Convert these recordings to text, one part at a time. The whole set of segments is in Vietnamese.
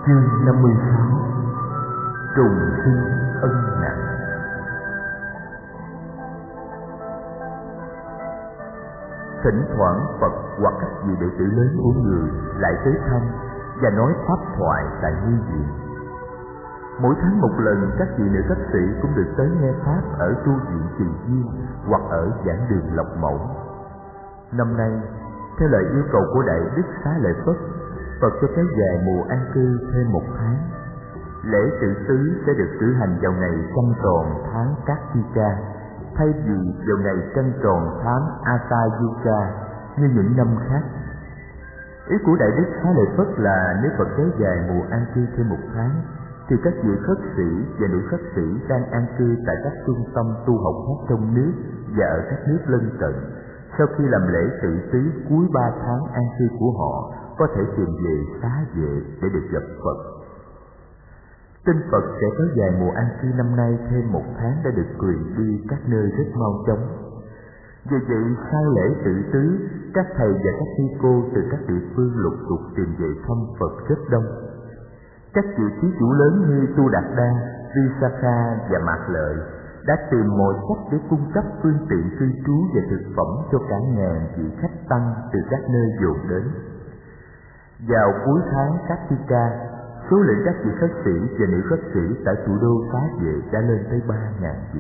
Chương 56. Trùng sinh ân nặng. Thỉnh thoảng Phật hoặc các vị đệ tử lớn của người lại tới thăm và nói pháp thoại tại nghi viện. Mỗi tháng một lần, các vị nữ khách sĩ cũng được tới nghe pháp ở tu viện Kỳ Duyên hoặc ở giảng đường Lộc Mẫu. Năm nay, theo lời yêu cầu của Đại Đức Xá Lợi Phất, Phật cho kéo dài mùa an cư thêm một tháng. Lễ tự tứ sẽ được cử hành vào ngày trăng tròn tháng Kartika, thay vì vào ngày trăng tròn tháng Asayuja như những năm khác. Ý của Đại Đức Xá Lợi Phất là nếu Phật kéo dài mùa an cư thêm một tháng, thì các vị khất sĩ và nữ khất sĩ đang an cư tại các trung tâm tu học khác trong nước và ở các nước lân cận, sau khi làm lễ tự tứ cuối 3 tháng an cư của họ, có thể tìm về xá vệ để được gặp Phật. Tin Phật sẽ kéo dài mùa an cư năm nay thêm một tháng đã được truyền đi các nơi rất mau chóng. Vì vậy, sau lễ tự tứ, các thầy và các thi cô từ các địa phương lục tục tìm về thăm Phật rất đông. Các vị thí chủ lớn như Tu Đạt Đa, Visakha và Mạc Lợi đã tìm mọi cách để cung cấp phương tiện cư trú và thực phẩm cho cả ngàn vị khách tăng từ các nơi dồn đến. Vào cuối tháng Kartika, số lượng các vị khất sĩ và nữ khất sĩ tại thủ đô Xá Vệ đã lên tới 3.000 vị.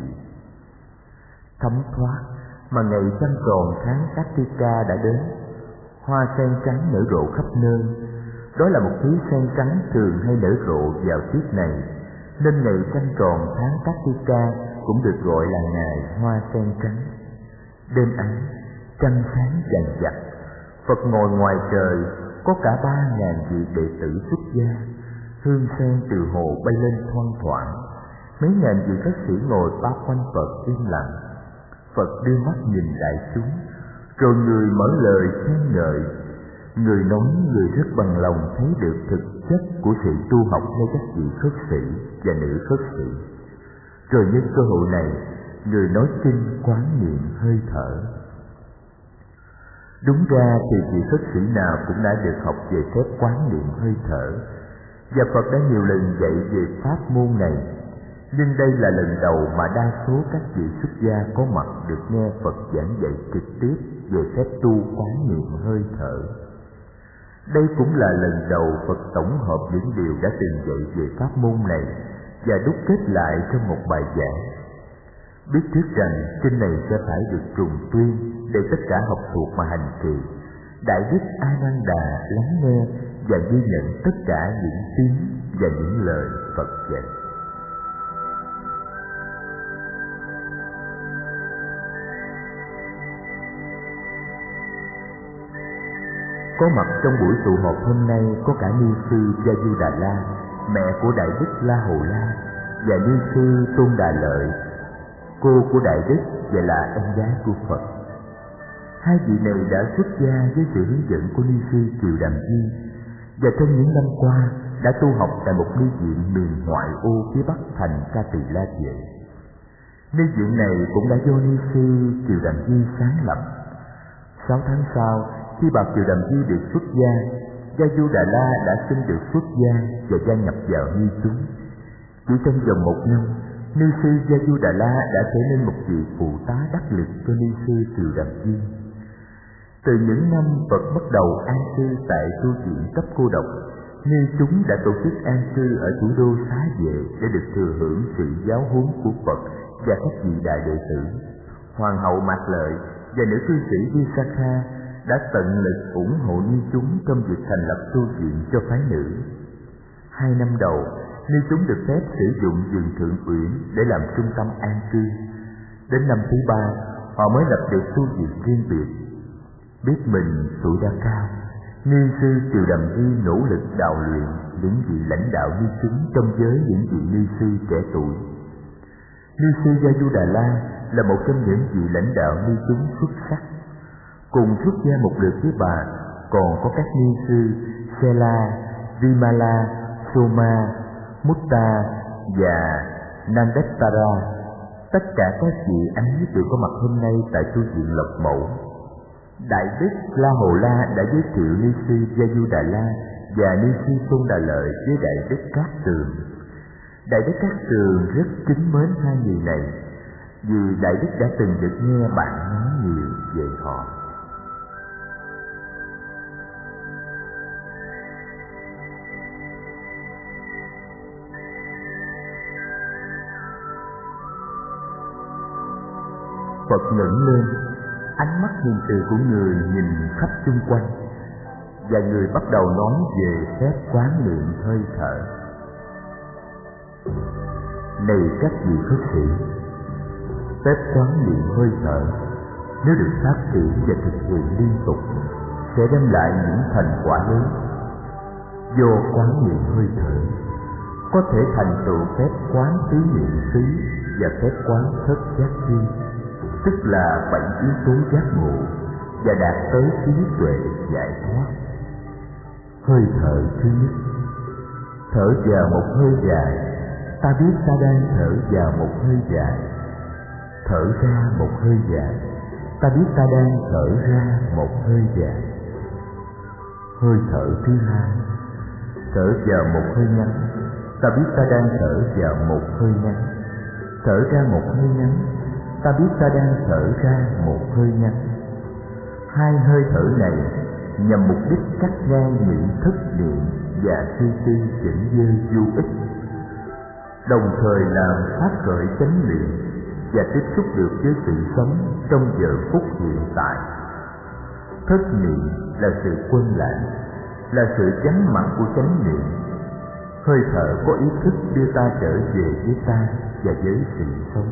Thấm thoát mà ngày trăng tròn tháng Kartika đã đến, hoa sen trắng nở rộ khắp nơi. Đó là một thứ sen trắng thường hay nở rộ vào tiết này, nên ngày trăng tròn tháng Kartika cũng được gọi là ngày hoa sen trắng. Đêm ấy, trăng sáng vàng vặc, Phật ngồi ngoài trời, có cả 3.000 vị đệ tử xuất gia, hương sen từ hồ bay lên thoang thoảng. Mấy ngàn vị khất sĩ ngồi bao quanh Phật im lặng. Phật đưa mắt nhìn đại chúng, rồi người mở lời khen ngợi. Người nói người rất bằng lòng thấy được thực chất của sự tu học nơi các vị khất sĩ và nữ khất sĩ. Rồi nhân cơ hội này, người nói kinh quán niệm hơi thở. Đúng ra thì vị khất sĩ nào cũng đã được học về phép quán niệm hơi thở, và Phật đã nhiều lần dạy về pháp môn này. Nhưng đây là lần đầu mà đa số các vị xuất gia có mặt được nghe Phật giảng dạy trực tiếp về phép tu quán niệm hơi thở. Đây cũng là lần đầu Phật tổng hợp những điều đã từng dạy về pháp môn này và đúc kết lại trong một bài giảng. Biết trước rằng kinh này sẽ phải được trùng tuyên để tất cả học thuộc mà hành trì, Đại Đức A Nan Đà lắng nghe và ghi nhận tất cả những tiếng và những lời Phật dạy. Có mặt trong buổi tụ họp hôm nay có cả ni sư Gia Đà La, mẹ của Đại Đức La Hầu La, và ni sư Tôn Đà Lợi, cô của Đại Đức và là em gái của Phật. Hai vị này đã xuất gia với sự hướng dẫn của ni sư Kiều Đàm Di, và trong những năm qua đã tu học tại một ni viện miền ngoại ô phía bắc thành Ca Tỳ La Vệ. Ni viện này cũng đã do ni sư Kiều Đàm Di sáng lập. 6 tháng sau, khi bà Kiều Đàm Di được xuất gia, Gia Du Đà La đã xin được xuất gia và gia nhập vào ni chúng. Chỉ trong vòng 1 năm, ni sư Gia Du Đà La đã trở nên một vị phụ tá đắc lực cho ni sư Kiều Đàm Di. Từ những năm Phật bắt đầu an cư tại tu viện cấp cô độc, ni chúng đã tổ chức an cư ở thủ đô Xá Vệ để được thừa hưởng sự giáo huấn của Phật và các vị đại đệ tử. Hoàng hậu Mạc Lợi và nữ cư sĩ Visakha đã tận lực ủng hộ ni chúng trong việc thành lập tu viện cho phái nữ. 2 năm đầu, ni chúng được phép sử dụng vườn Thượng Uyển để làm trung tâm an cư. Đến năm thứ 3, họ mới lập được tu viện riêng biệt. Biết mình tuổi đã cao, ni sư Kiều Đàm Di nỗ lực đào luyện những vị lãnh đạo ni chúng trong giới những vị ni sư trẻ tuổi. Ni sư Gia Du Đà La là một trong những vị lãnh đạo ni chúng xuất sắc. Cùng xuất gia một lượt với bà còn có các ni sư Sela, Vimala, Soma, Mutta và Nandettara. Tất cả các vị ấy đều có mặt hôm nay tại tu viện Lộc Mẫu. Đại Đức La Hầu La đã giới thiệu ni sư Gia Du Đà La và Ni Sư Tôn Đà Lợi với Đại Đức Cát Tường. Đại Đức Cát Tường rất kính mến hai người này, vì Đại Đức đã từng được nghe bạn nói nhiều về họ. Phật ngẩng lên, ánh mắt hiền từ của người nhìn khắp xung quanh, và người bắt đầu nói về phép quán niệm hơi thở. Này các vị khất sĩ, phép quán niệm hơi thở nếu được phát triển và thực hiện liên tục sẽ đem lại những thành quả lớn. Do quán niệm hơi thở có thể thành tựu phép quán tứ niệm xứ và phép quán thất giác thiên, tức là 7 yếu tố giác ngộ, và đạt tới trí tuệ giải thoát. Hơi thở thứ nhất, thở vào một hơi dài, ta biết ta đang thở vào một hơi dài. Thở ra một hơi dài, ta biết ta đang thở ra một hơi dài. Hơi thở thứ hai, thở vào một hơi ngắn, ta biết ta đang thở vào một hơi ngắn. Thở ra một hơi ngắn, ta biết ta đang thở ra một hơi ngắn. Hai hơi thở này nhằm mục đích cắt ngang những thất niệm và suy tư chỉnh dơ vô ích, đồng thời làm phát khởi chánh niệm và tiếp xúc được với sự sống trong giờ phút hiện tại. Thất niệm là sự quên lãng, là sự vắng mặt của chánh niệm. Hơi thở có ý thức đưa ta trở về với ta và với sự sống.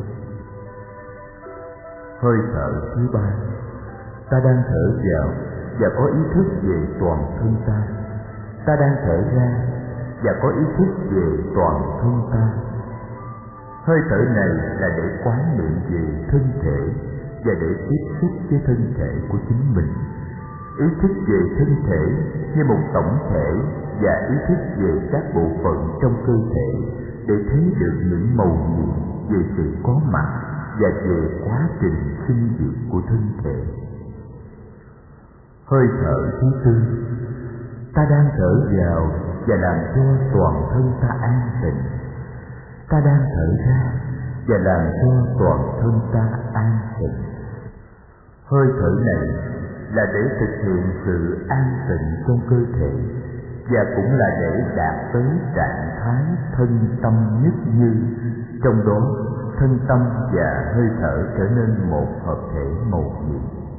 Hơi thở thứ ba, ta đang thở vào và có ý thức về toàn thân ta. Ta đang thở ra và có ý thức về toàn thân ta. Hơi thở này là để quán niệm về thân thể và để tiếp xúc với thân thể của chính mình. Ý thức về thân thể như một tổng thể và ý thức về các bộ phận trong cơ thể để thấy được những mầu nhiệm về sự có mặt và về quá trình sinh diệt của thân thể. Hơi thở thứ tư, ta đang thở vào và làm cho toàn thân ta an tịnh. Ta đang thở ra và làm cho toàn thân ta an tịnh. Hơi thở này là để thực hiện sự an tịnh trong cơ thể, và cũng là để đạt tới trạng thái thân tâm nhất như, trong đó thân tâm và hơi thở trở nên một hợp thể mầu nhiệm.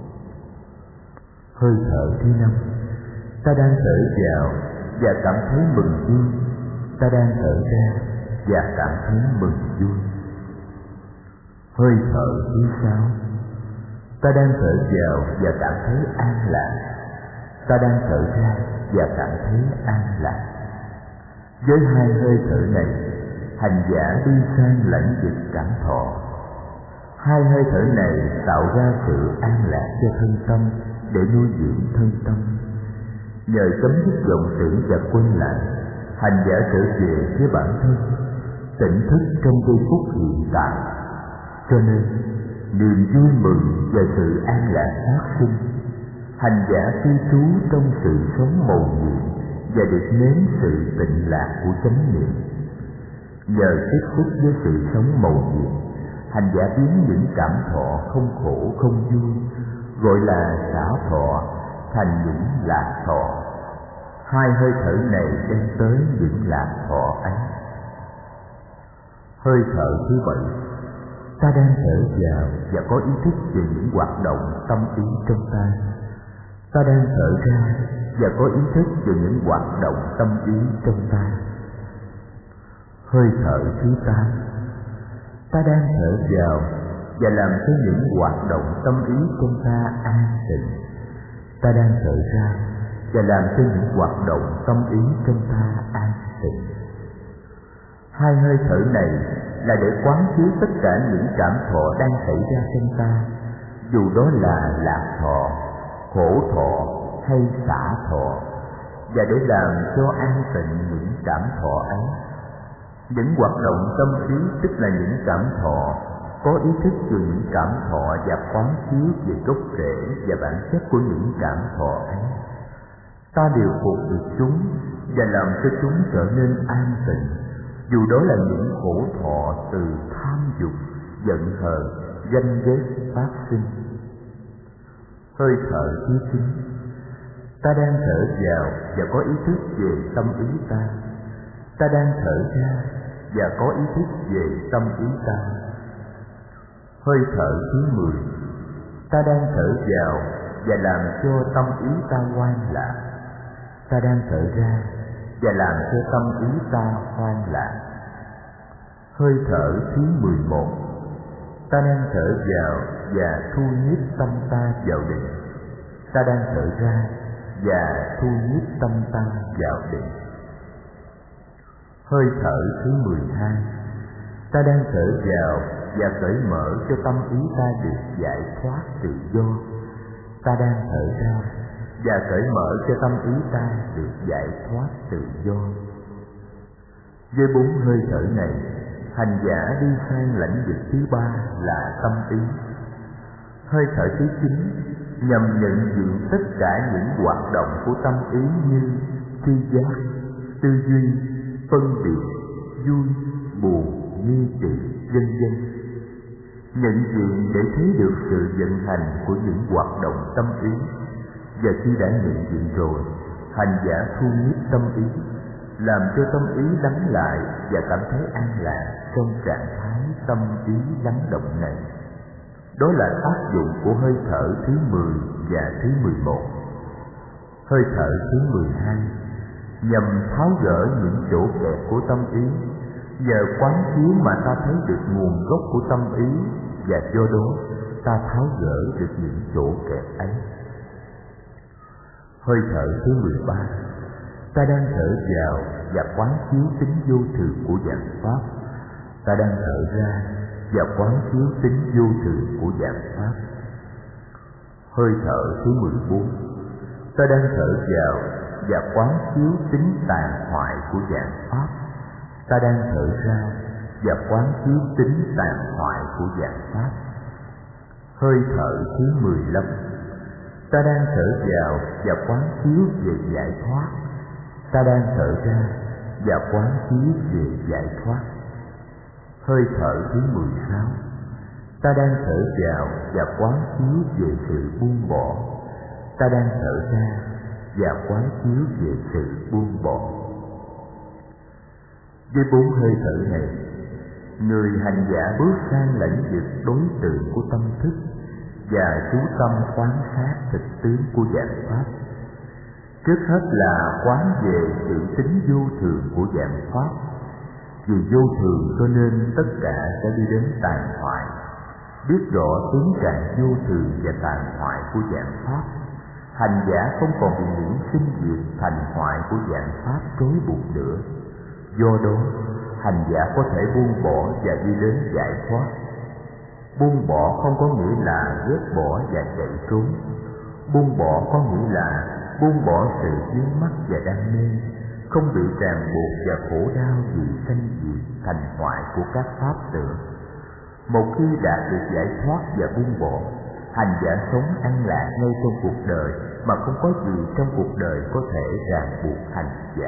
Hơi thở thứ năm, ta đang thở vào và cảm thấy mừng vui. Ta đang thở ra và cảm thấy mừng vui. Hơi thở thứ sáu, ta đang thở vào và cảm thấy an lạc. Ta đang thở ra và cảm thấy an lạc. Với hai hơi thở này, hành giả đi sang lãnh vực cảm thọ. Hai hơi thở này tạo ra sự an lạc cho thân tâm để nuôi dưỡng thân tâm. Nhờ chấm dứt vọng tưởng và quên lãng, hành giả trở về với bản thân, tỉnh thức trong giây phút hiện tại. Cho nên niềm vui mừng và sự an lạc phát sinh. Hành giả cư trú trong sự sống mầu nhiệm và được nếm sự tịnh lạc của chánh niệm. Nhờ tiếp xúc với sự sống mầu nhiệm, hành giả biến những cảm thọ không khổ không vui, gọi là xả thọ, thành những lạc thọ. Hai hơi thở này đem tới những lạc thọ ấy. Hơi thở thứ bảy, ta đang thở vào và có ý thức về những hoạt động tâm ý trong ta. Ta đang thở ra và có ý thức về những hoạt động tâm ý trong ta. Hơi thở thứ tám, ta đang thở vào và làm cho những hoạt động tâm ý trong ta an tịnh. Ta đang thở ra và làm cho những hoạt động tâm ý trong ta an tịnh. Hai hơi thở này là để quán chiếu tất cả những cảm thọ đang xảy ra trong ta, dù đó là lạc thọ, khổ thọ hay xả thọ, và để làm cho an tịnh những cảm thọ ấy. Những hoạt động tâm ý tức là những cảm thọ, có ý thức về những cảm thọ và quán chiếu về gốc rễ và bản chất của những cảm thọ ấy. Ta điều phục được chúng và làm cho chúng trở nên an tịnh, dù đó là những khổ thọ từ tham dục, giận hờn, ganh ghét phát sinh. Hơi thở thứ 9. Ta đang thở vào và có ý thức về tâm ý ta. Ta đang thở ra và có ý thức về tâm ý ta. Hơi thở thứ 10. Ta đang thở vào và làm cho tâm ý ta hoan lạc. Ta đang thở ra và làm cho tâm ý ta hoan lạc. Hơi thở thứ 11. Ta đang thở vào và thu nhiếp tâm ta vào định. Ta đang thở ra và thu nhiếp tâm ta vào định. Hơi thở thứ 12. Ta đang thở vào và cởi mở cho tâm ý ta được giải thoát tự do. Ta đang thở ra và cởi mở cho tâm ý ta được giải thoát tự do. Với 4 hơi thở này, hành giả đi sang lãnh vực thứ 3 là tâm ý. Hơi thở thứ 9 nhằm nhận diện tất cả những hoạt động của tâm ý như tri giác, tư duy, phân biệt, vui, buồn, nghi kỵ, vân vân. Nhận diện để thấy được sự vận hành của những hoạt động tâm ý, và khi đã nhận diện rồi, hành giả thu nhiếp tâm ý, làm cho tâm ý lắng lại và cảm thấy an lạc trong trạng thái tâm ý lắng động này. Đó là tác dụng của hơi thở thứ 10 và thứ 11. Hơi thở thứ 12 nhằm tháo gỡ những chỗ kẹt của tâm ý. Nhờ quán chiếu mà ta thấy được nguồn gốc của tâm ý, và do đó ta tháo gỡ được những chỗ kẹt ấy. Hơi thở thứ 13. Ta đang thở vào và quán chiếu tính vô thường của dạng pháp. Ta đang thở ra và quán chiếu tính vô thường của dạng pháp. Hơi thở thứ 14. Ta đang thở vào và quán chiếu tính tàn hoại của dạng pháp. Ta đang thở ra và quán chiếu tính tàn hoại của dạng pháp. Hơi thở thứ 15. Ta đang thở vào và quán chiếu về giải thoát. Ta đang thở ra và quán chiếu về giải thoát. Hơi thở thứ 16. Ta đang thở vào và quán chiếu về sự buông bỏ. Ta đang thở ra và quán chiếu về sự buông bỏ. Với 4 hơi thở này, người hành giả bước sang lãnh vực đối tượng của tâm thức và chú tâm quán sát thực tướng của dạng pháp. Trước hết là quán về sự tính vô thường của dạng pháp. Vì vô thường cho nên tất cả sẽ đi đến tàn hoại. Biết rõ tướng trạng vô thường và tàn hoại của dạng pháp, hành giả không còn bị những sinh diệt thành hoại của dạng pháp trói buộc nữa. Do đó, hành giả có thể buông bỏ và đi đến giải thoát. Buông bỏ không có nghĩa là ghét bỏ và chạy trốn. Buông bỏ có nghĩa là buông bỏ sự vướng mắc và đam mê, không bị ràng buộc và khổ đau vì sanh diệt thành hoại của các pháp nữa. Một khi đạt được giải thoát và buông bỏ, hành giả sống an lạc ngay trong cuộc đời mà không có gì trong cuộc đời có thể ràng buộc hành giả.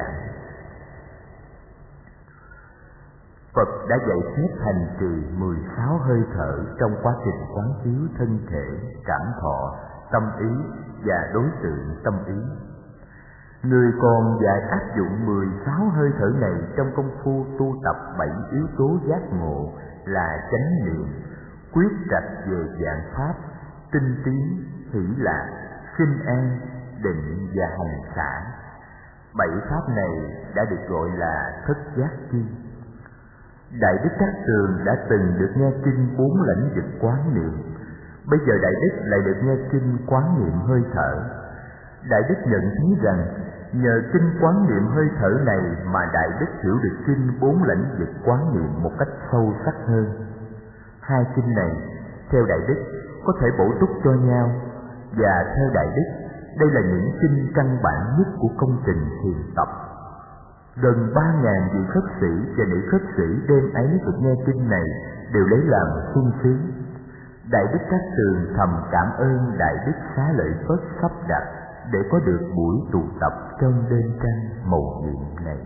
Phật đã dạy phép hành trì 16 hơi thở trong quá trình quán chiếu thân thể, cảm thọ, tâm ý và đối tượng tâm ý. Người còn dạy áp dụng 16 hơi thở này trong công phu tu tập 7 yếu tố giác ngộ là chánh niệm, quyết trạch về dạng pháp, tinh tiến, hỷ lạc, sinh an, định và hành xả. 7 pháp này đã được gọi là thất giác chi. Đại Đức Cát Tường đã từng được nghe kinh 4 lãnh vực quán niệm. Bây giờ Đại Đức lại được nghe kinh quán niệm hơi thở. Đại Đức nhận thấy rằng nhờ kinh quán niệm hơi thở này mà Đại Đức hiểu được kinh 4 lãnh vực quán niệm một cách sâu sắc hơn. Hai kinh này, theo Đại Đức, có thể bổ túc cho nhau, và theo Đại Đức, đây là những kinh căn bản nhất của công trình thiền tập. Gần 3.000 vị khất sĩ và nữ khất sĩ đêm ấy được nghe kinh này đều lấy làm sung sướng. Đại Đức Cát Tường thầm cảm ơn Đại Đức Xá Lợi Phất sắp đặt để có được buổi tụ tập trong đêm trăng mầu nhiệm này.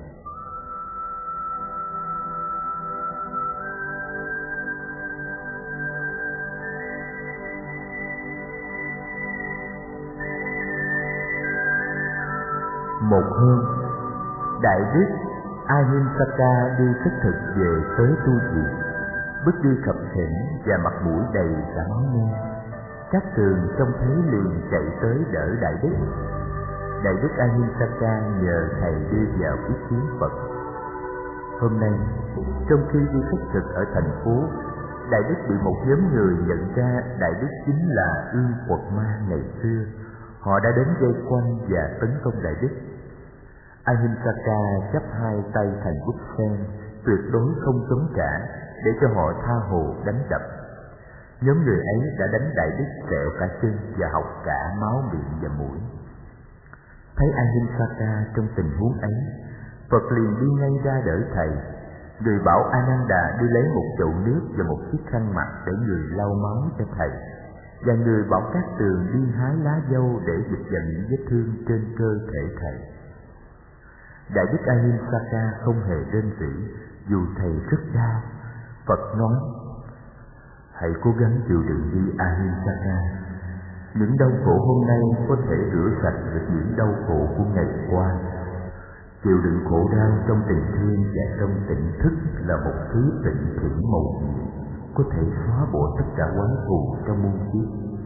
Một hôm, Đại đức Ahimsaka đi khất thực về tới tu viện, bước đi khập khiễng và mặt mũi đầy cả máu me. Các tường trông thấy liền chạy tới đỡ Đại đức. Đại đức Ahimsaka nhờ thầy đưa vào ý kiến Phật. Hôm nay, trong khi đi khất thực ở thành phố, Đại đức bị một nhóm người nhận ra Đại đức chính là Ương Quật Ma ngày xưa. Họ đã đến vây quanh và tấn công Đại đức. Ahimsaka chắp hai tay thành bút sen, tuyệt đối không chống trả, để cho họ tha hồ đánh đập. Nhóm người ấy đã đánh Đại đức sẹo cả chân và hộc cả máu miệng và mũi. Thấy Ahimsaka trong tình huống ấy, Phật liền đi ngay ra đỡ thầy. Người bảo Ananda đi lấy một chậu nước và một chiếc khăn mặt để người lau máu cho thầy, và người bảo Cát Tường đi hái lá dâu để dịch dần những vết thương trên cơ thể thầy. Đại đức Ahimsaka không hề rên rỉ, dù thầy rất đau. Phật nói: hãy cố gắng chịu đựng đi Ahimsaka. Những đau khổ hôm nay có thể rửa sạch được những đau khổ của ngày qua. Chịu đựng khổ đau trong tình thương và trong tỉnh thức là một thứ tịnh thủy màu nhiệm, có thể xóa bỏ tất cả oán thù trong muôn kiếp.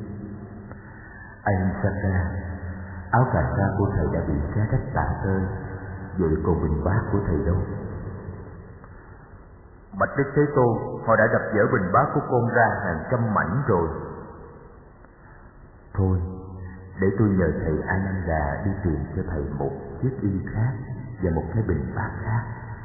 Ahimsaka, áo cà sa của thầy đã bị xé rách tả tơi, vậy còn bình bát của thầy đâu? Bạch Đức Thế Tôn, họ đã đập vỡ bình bát của con ra hàng trăm mảnh rồi. Thôi, để tôi nhờ thầy Ananda đi tìm cho thầy một chiếc y khác và một cái bình bát khác.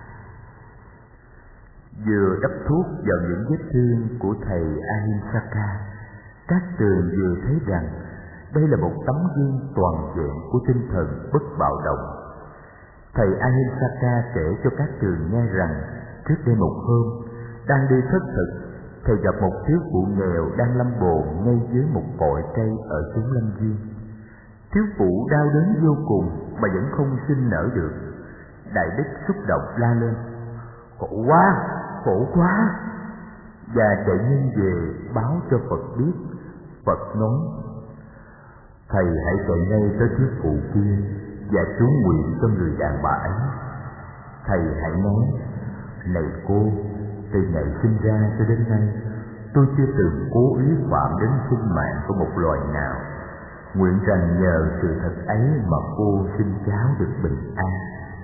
Vừa đắp thuốc vào những vết thương của thầy Ahimsaka, Cát Tường vừa thấy rằng đây là một tấm gương toàn vẹn của tinh thần bất bạo động. Thầy Ahimsaka kể cho Cát Tường nghe rằng trước đây một hôm, đang đi khất thực, thầy gặp một thiếu phụ nghèo đang lâm bồn ngay dưới một cội cây ở chốn lâm viên. Thiếu phụ đau đớn vô cùng mà vẫn không sinh nở được. Đại đức xúc động la lên: khổ quá, khổ quá! Và chạy nhanh về báo cho Phật biết. Phật nói: thầy hãy chạy ngay tới thiếu phụ kia và chú nguyện cho người đàn bà ấy. Thầy hãy nói: này cô, từ ngày sinh ra cho đến nay, tôi chưa từng cố ý phạm đến sinh mạng của một loài nào. Nguyện rằng nhờ sự thật ấy mà cô sinh cháu được bình an.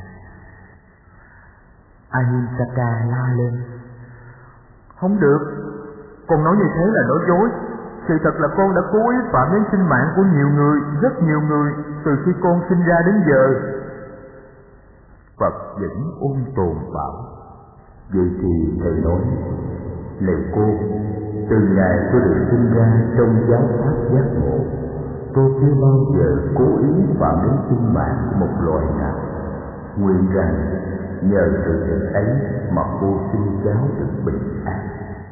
Ahimsaka la lên: không được, con nói như thế là nói dối. Sự thật là con đã cố ý phạm đến sinh mạng của nhiều người, rất nhiều người, từ khi con sinh ra đến giờ. Phật vẫn ôn tồn bảo: vậy thì thầy nói: này cô, từ ngày tôi được sinh ra trong giáo pháp giác ngộ, tôi chưa bao giờ cố ý phạm đến sinh mạng của một loài nào. Nguyện rằng nhờ sự thật ấy mà cô sinh cháu được bình an.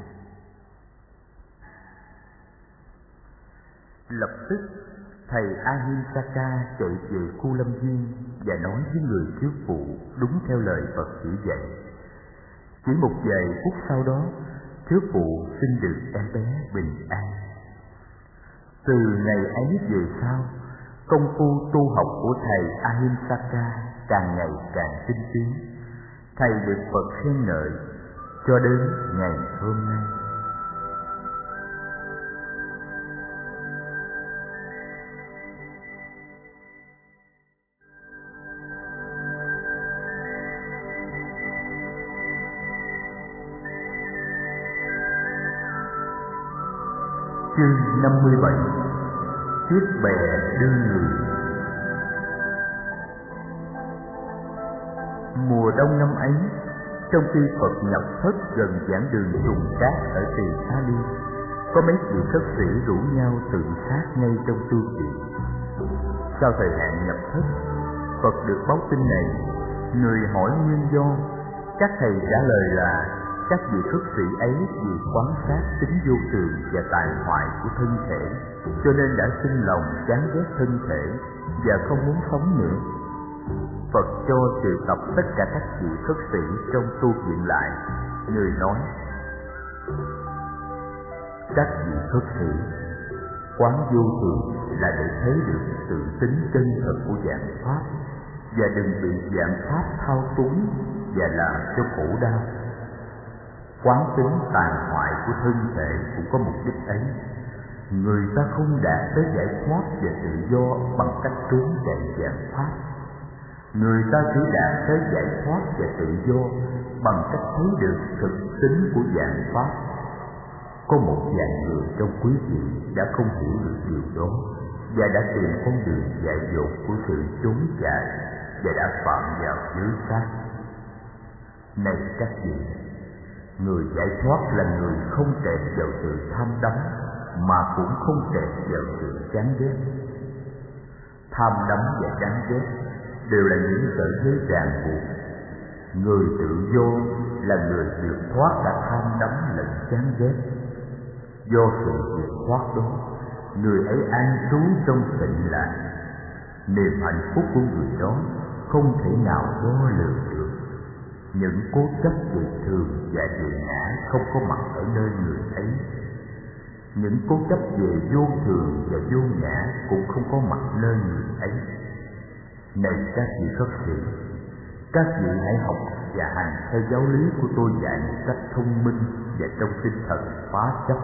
Lập tức thầy Ahimsaka chạy về khu lâm viên và nói với người thiếu phụ đúng theo lời Phật chỉ dạy. Chỉ một vài phút sau đó, thiếu phụ sinh được em bé bình an. Từ ngày ấy về sau, công phu tu học của thầy Ahimsaka càng ngày càng tinh tiến. Thầy được Phật khen ngợi cho đến ngày hôm nay. Chương 57: Chiếc bè đưa người. Mùa đông năm ấy, trong khi Phật nhập thất gần giảng đường Trùng Cát ở Tỳ Xá Ly, có mấy vị khất sĩ rủ nhau tự sát ngay trong tu viện. Sau thời hạn nhập thất, Phật được báo tin này. Người hỏi nguyên do, các thầy trả lời là các vị khất sĩ ấy vì quán sát tính vô thường và tài hoại của thân thể, cho nên đã sinh lòng chán ghét thân thể và không muốn sống nữa. Phật cho triệu tập tất cả các vị khất sĩ trong tu viện lại. Người nói: các vị khất sĩ, quán vô thường là để thấy được sự tính chân thật của vạn pháp, và đừng bị vạn pháp thao túng và làm cho khổ đau. Quán tính tàn hoại của thân thể cũng có mục đích ấy. Người ta không đạt tới giải thoát và tự do bằng cách trốn chạy vạn pháp. Người ta chỉ đạt tới giải thoát và tự do bằng cách thấy được thực tính của vạn pháp. Có một vài người trong quý vị đã không hiểu được điều đó và đã tìm con đường dại dột của sự trốn chạy và đã phạm vào giới sát. Này các vị, người giải thoát là người không kẹt vào sự tham đắm, mà cũng không kẹt vào sự chán ghét. Tham đắm và chán ghét đều là những sợi dây ràng buộc. Người tự do là người vượt thoát cả tham đắm lẫn chán ghét. Do sự vượt thoát đó, người ấy an trú trong tịnh lạc. Niềm hạnh phúc của người đó không thể nào đo lường được. Những cố chấp về thường và về ngã không có mặt ở nơi người ấy. Những cố chấp về vô thường và vô ngã cũng không có mặt nơi người ấy. Này các vị khất sĩ, các vị hãy học và hành theo giáo lý của tôi dạy một cách thông minh và trong tinh thần phá chấp.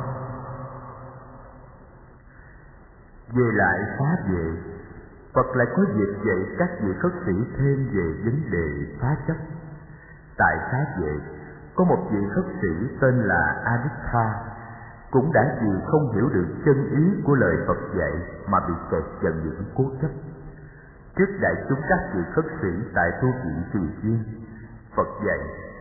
Về lại phá vệ, Phật lại có dịp dạy các vị khất sĩ thêm về vấn đề phá chấp. Tại phá vệ, có một vị khất sĩ tên là Aditha, cũng đã vì không hiểu được chân ý của lời Phật dạy mà bị kẹt vào những cố chấp. Trước đại chúng các vị khất sĩ tại tu viện Tùy Duyên, Phật dạy: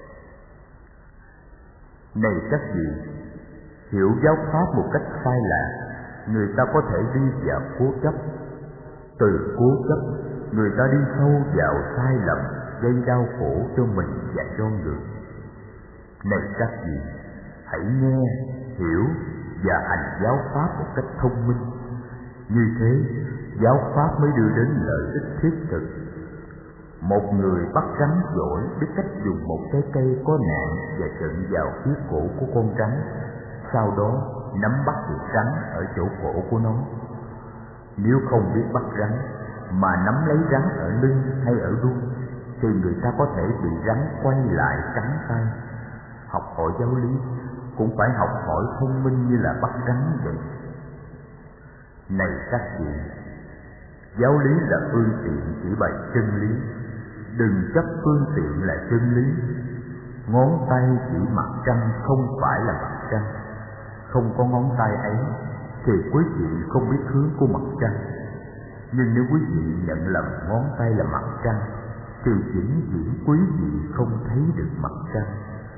này các vị, hiểu giáo pháp một cách sai lạc, người ta có thể đi vào cố chấp. Từ cố chấp, người ta đi sâu vào sai lầm, gây đau khổ cho mình và cho người. Này các vị, hãy nghe, hiểu và hành giáo pháp một cách thông minh. Như thế, giáo pháp mới đưa đến lợi ích thiết thực. Một người bắt rắn giỏi biết cách dùng một cái cây có nạn và chận vào phía cổ của con rắn, sau đó nắm bắt được rắn ở chỗ cổ của nó. Nếu không biết bắt rắn mà nắm lấy rắn ở lưng hay ở đuôi, thì người ta có thể bị rắn quay lại cắn tay. Học hỏi giáo lý cũng phải học hỏi thông minh như là bắt rắn vậy. Này các vị, giáo lý là phương tiện chỉ bày chân lý, đừng chấp phương tiện là chân lý. Ngón tay chỉ mặt trăng không phải là mặt trăng. Không có ngón tay ấy thì quý vị không biết hướng của mặt trăng. Nhưng nếu quý vị nhận lầm ngón tay là mặt trăng, thì vĩnh viễn quý vị không thấy được mặt trăng.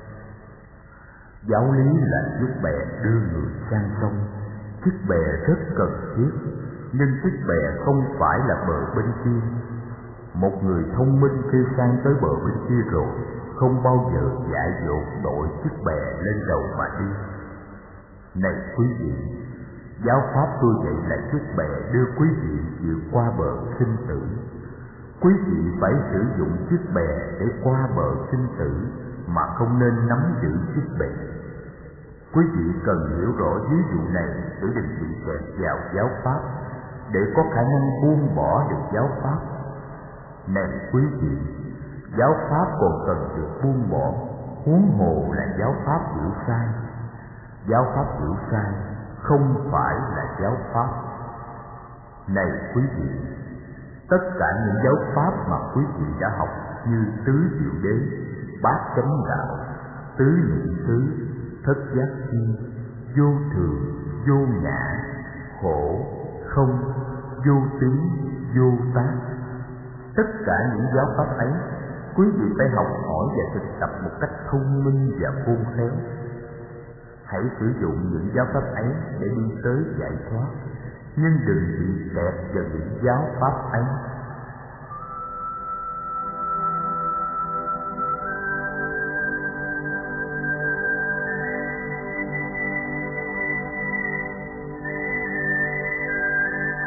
Giáo lý là chiếc bè đưa người sang sông. Chiếc bè rất cần thiết, nhưng chiếc bè không phải là bờ bên kia. Một người thông minh khi sang tới bờ bên kia rồi, không bao giờ dại dột đội chiếc bè lên đầu mà đi. Này quý vị, giáo pháp tôi dạy là chiếc bè đưa quý vị vượt qua bờ sinh tử. Quý vị phải sử dụng chiếc bè để qua bờ sinh tử, mà không nên nắm giữ chiếc bè. Quý vị cần hiểu rõ ví dụ này để đừng bị kẹt vào giáo pháp, để có khả năng buông bỏ được giáo pháp. Này quý vị, giáo pháp còn cần được buông bỏ, huống hồ là giáo pháp hiểu sai. Giáo pháp hiểu sai không phải là giáo pháp. Này quý vị, tất cả những giáo pháp mà quý vị đã học như tứ diệu đế, bát chánh đạo, tứ niệm xứ, thất giác chi, vô thường, vô ngã, khổ, không, vô tướng, vô tác, tất cả những giáo pháp ấy quý vị phải học hỏi và thực tập một cách thông minh và khôn khéo. Hãy sử dụng những giáo pháp ấy để đi tới giải thoát, nhưng đừng bị kẹt vào những giáo pháp ấy.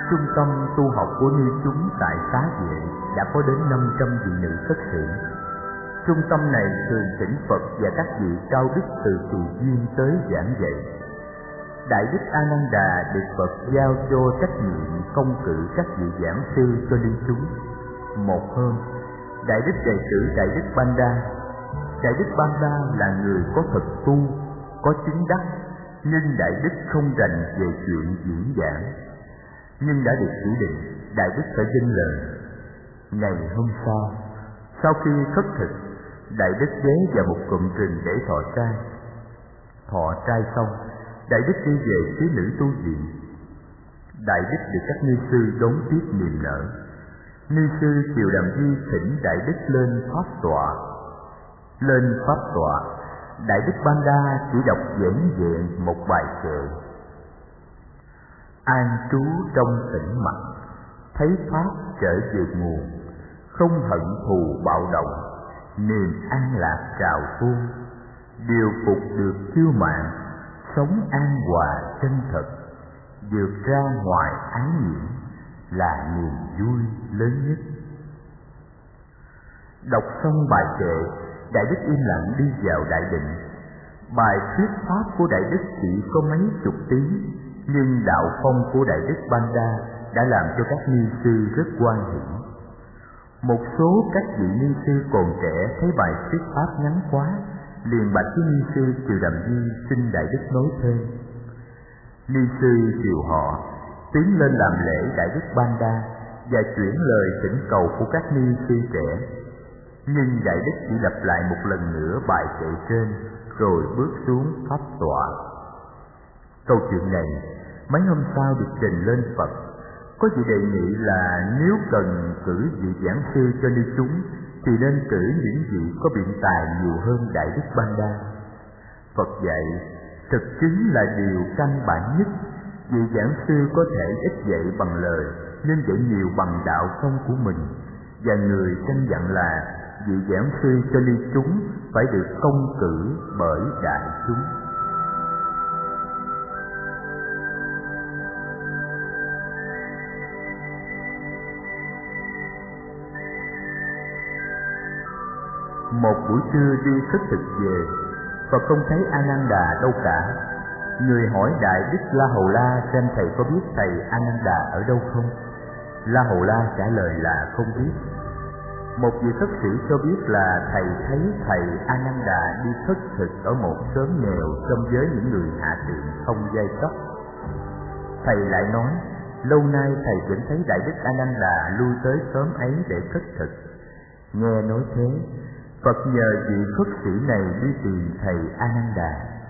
Trung tâm tu học của ni chúng tại Xá Vệ đã có đến 500 vị nữ khất sĩ. Trung tâm này thường thỉnh Phật và các vị cao đức từ tùy duyên tới giảng dạy. Đại đức A Nan Đà được Phật giao cho trách nhiệm công cử các vị giảng sư cho ni chúng. Một hôm, đại đức đề cử đại đức Banda. Đại đức Banda là người có thật tu, có chứng đắc, nhưng đại đức không rành về chuyện diễn giảng. Nhưng đã được chỉ định, đại đức phải vâng lời. Ngày hôm sau khi khất thực, đại đức ghé vào một cụm rừng để thọ trai. Thọ trai xong, đại đức đi về phía nữ tu viện. Đại đức được các ni sư đón tiếp niềm nở. Ni sư Kiều Đàm Di thỉnh đại đức lên pháp tọa. Lên pháp tọa, đại đức Banda chỉ đọc vẻn vẹn một bài kệ: an trú trong tĩnh mặc, thấy pháp trở về nguồn, không hận thù bạo động, niềm an lạc trào tuôn, điều phục được kiêu mạn, sống an hòa chân thật, vượt ra ngoài ái nhiễm là niềm vui lớn nhất. Đọc xong bài kệ, đại đức im lặng đi vào đại định. Bài thuyết pháp của đại đức chỉ có mấy chục tiếng, nhưng đạo phong của đại đức Banda đã làm cho các ni sư rất hoan hỷ. Một số các vị ni sư còn trẻ thấy bài thuyết pháp ngắn quá, liền bạch với ni sư Kiều Đàm Di xin đại đức nói thêm. Ni sư triều họ tiến lên làm lễ đại đức Banda và chuyển lời thỉnh cầu của các ni sư trẻ. Nhưng đại đức chỉ lặp lại một lần nữa bài kệ trên, rồi bước xuống pháp tọa. Câu chuyện này mấy hôm sau được trình lên Phật. Có vị đề nghị là nếu cần cử vị giảng sư cho ni chúng thì nên cử những vị có biện tài nhiều hơn đại đức Banda. Phật dạy thực chứng là điều căn bản nhất. Vị giảng sư có thể ít dạy bằng lời, nên dạy nhiều bằng đạo công của mình. Và người căn dặn là vị giảng sư cho ni chúng phải được công cử bởi đại chúng. Một buổi trưa đi khất thực về, Phật không thấy A Nan Đà đâu cả. Người hỏi đại đức La Hầu La xem thầy có biết thầy A Nan Đà ở đâu không. La Hầu La trả lời là không biết. Một vị khất sĩ cho biết là thầy thấy thầy A Nan Đà đi khất thực ở một xóm nghèo trong giới những người hạ tiện không giai cấp. Thầy lại nói, lâu nay thầy vẫn thấy đại đức A Nan Đà lui tới xóm ấy để khất thực. Nghe nói thế, Phật nhờ vị khất sĩ này đi tìm thầy A Nan Đà.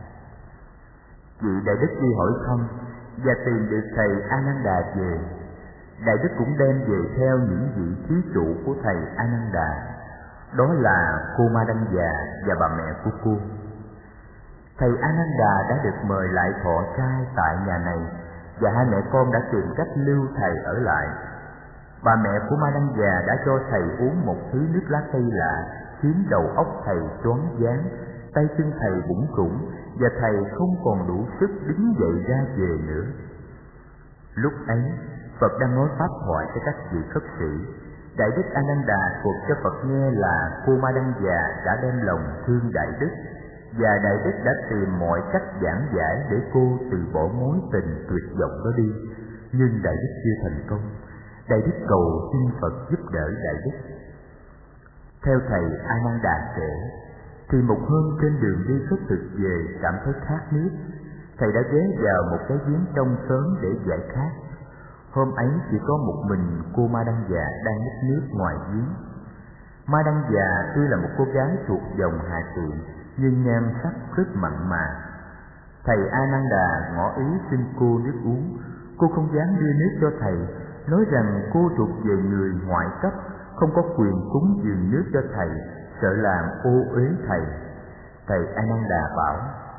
Vị đại đức đi hỏi thăm và tìm được thầy A Nan Đà về. Đại đức cũng đem về theo những vị thí chủ của thầy A Nan Đà, đó là cô Ma Đăng Già và bà mẹ của cô. Thầy A Nan Đà đã được mời lại thọ trai tại nhà này, và hai mẹ con đã tìm cách lưu thầy ở lại. Bà mẹ của Ma Đăng Già đã cho thầy uống một thứ nước lá cây lạ, khiến đầu óc thầy choáng váng, tay chân thầy bủn rủn, và thầy không còn đủ sức đứng dậy ra về nữa. Lúc ấy, Phật đang nói pháp thoại cho các vị khất sĩ. Đại đức A Nan Đà thuật cho Phật nghe là cô Ma Đăng Già đã đem lòng thương đại đức, và đại đức đã tìm mọi cách giảng giải để cô từ bỏ mối tình tuyệt vọng đó đi. Nhưng đại đức chưa thành công. Đại đức cầu xin Phật giúp đỡ đại đức. Theo thầy A Nan Đà kể, thì một hôm trên đường đi khất thực về cảm thấy khát nước. Thầy đã ghé vào một cái giếng trong xóm để giải khát. Hôm ấy chỉ có một mình cô Ma Đăng Già đang nhích nước ngoài giếng. Ma Đăng Già tuy là một cô gái thuộc dòng hạ tiện, nhưng nhan sắc rất mặn mà. Thầy A Nan Đà ngỏ ý xin cô nước uống. Cô không dám đưa nước cho thầy, nói rằng cô thuộc về người ngoại cấp, không có quyền cúng dường nước cho thầy, sợ làm ô uế thầy. Thầy A Nan Đà bảo: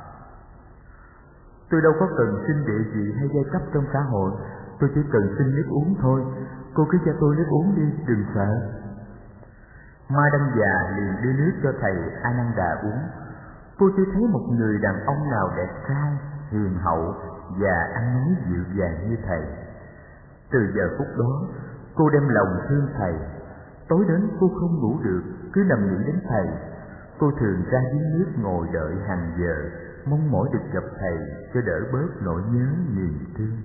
tôi đâu có cần xin địa vị hay giai cấp trong xã hội, tôi chỉ cần xin nước uống thôi. Cô cứ cho tôi nước uống đi, đừng sợ. Ma Đăng Già liền đưa nước cho thầy A Nan Đà uống. Cô chưa thấy một người đàn ông nào đẹp trai, hiền hậu và ăn nói dịu dàng như thầy. Từ giờ phút đó, cô đem lòng thương thầy. Tối đến cô không ngủ được, cứ nằm nghĩ đến thầy. Cô thường ra giếng nước ngồi đợi hàng giờ, mong mỏi được gặp thầy cho đỡ bớt nỗi nhớ niềm thương.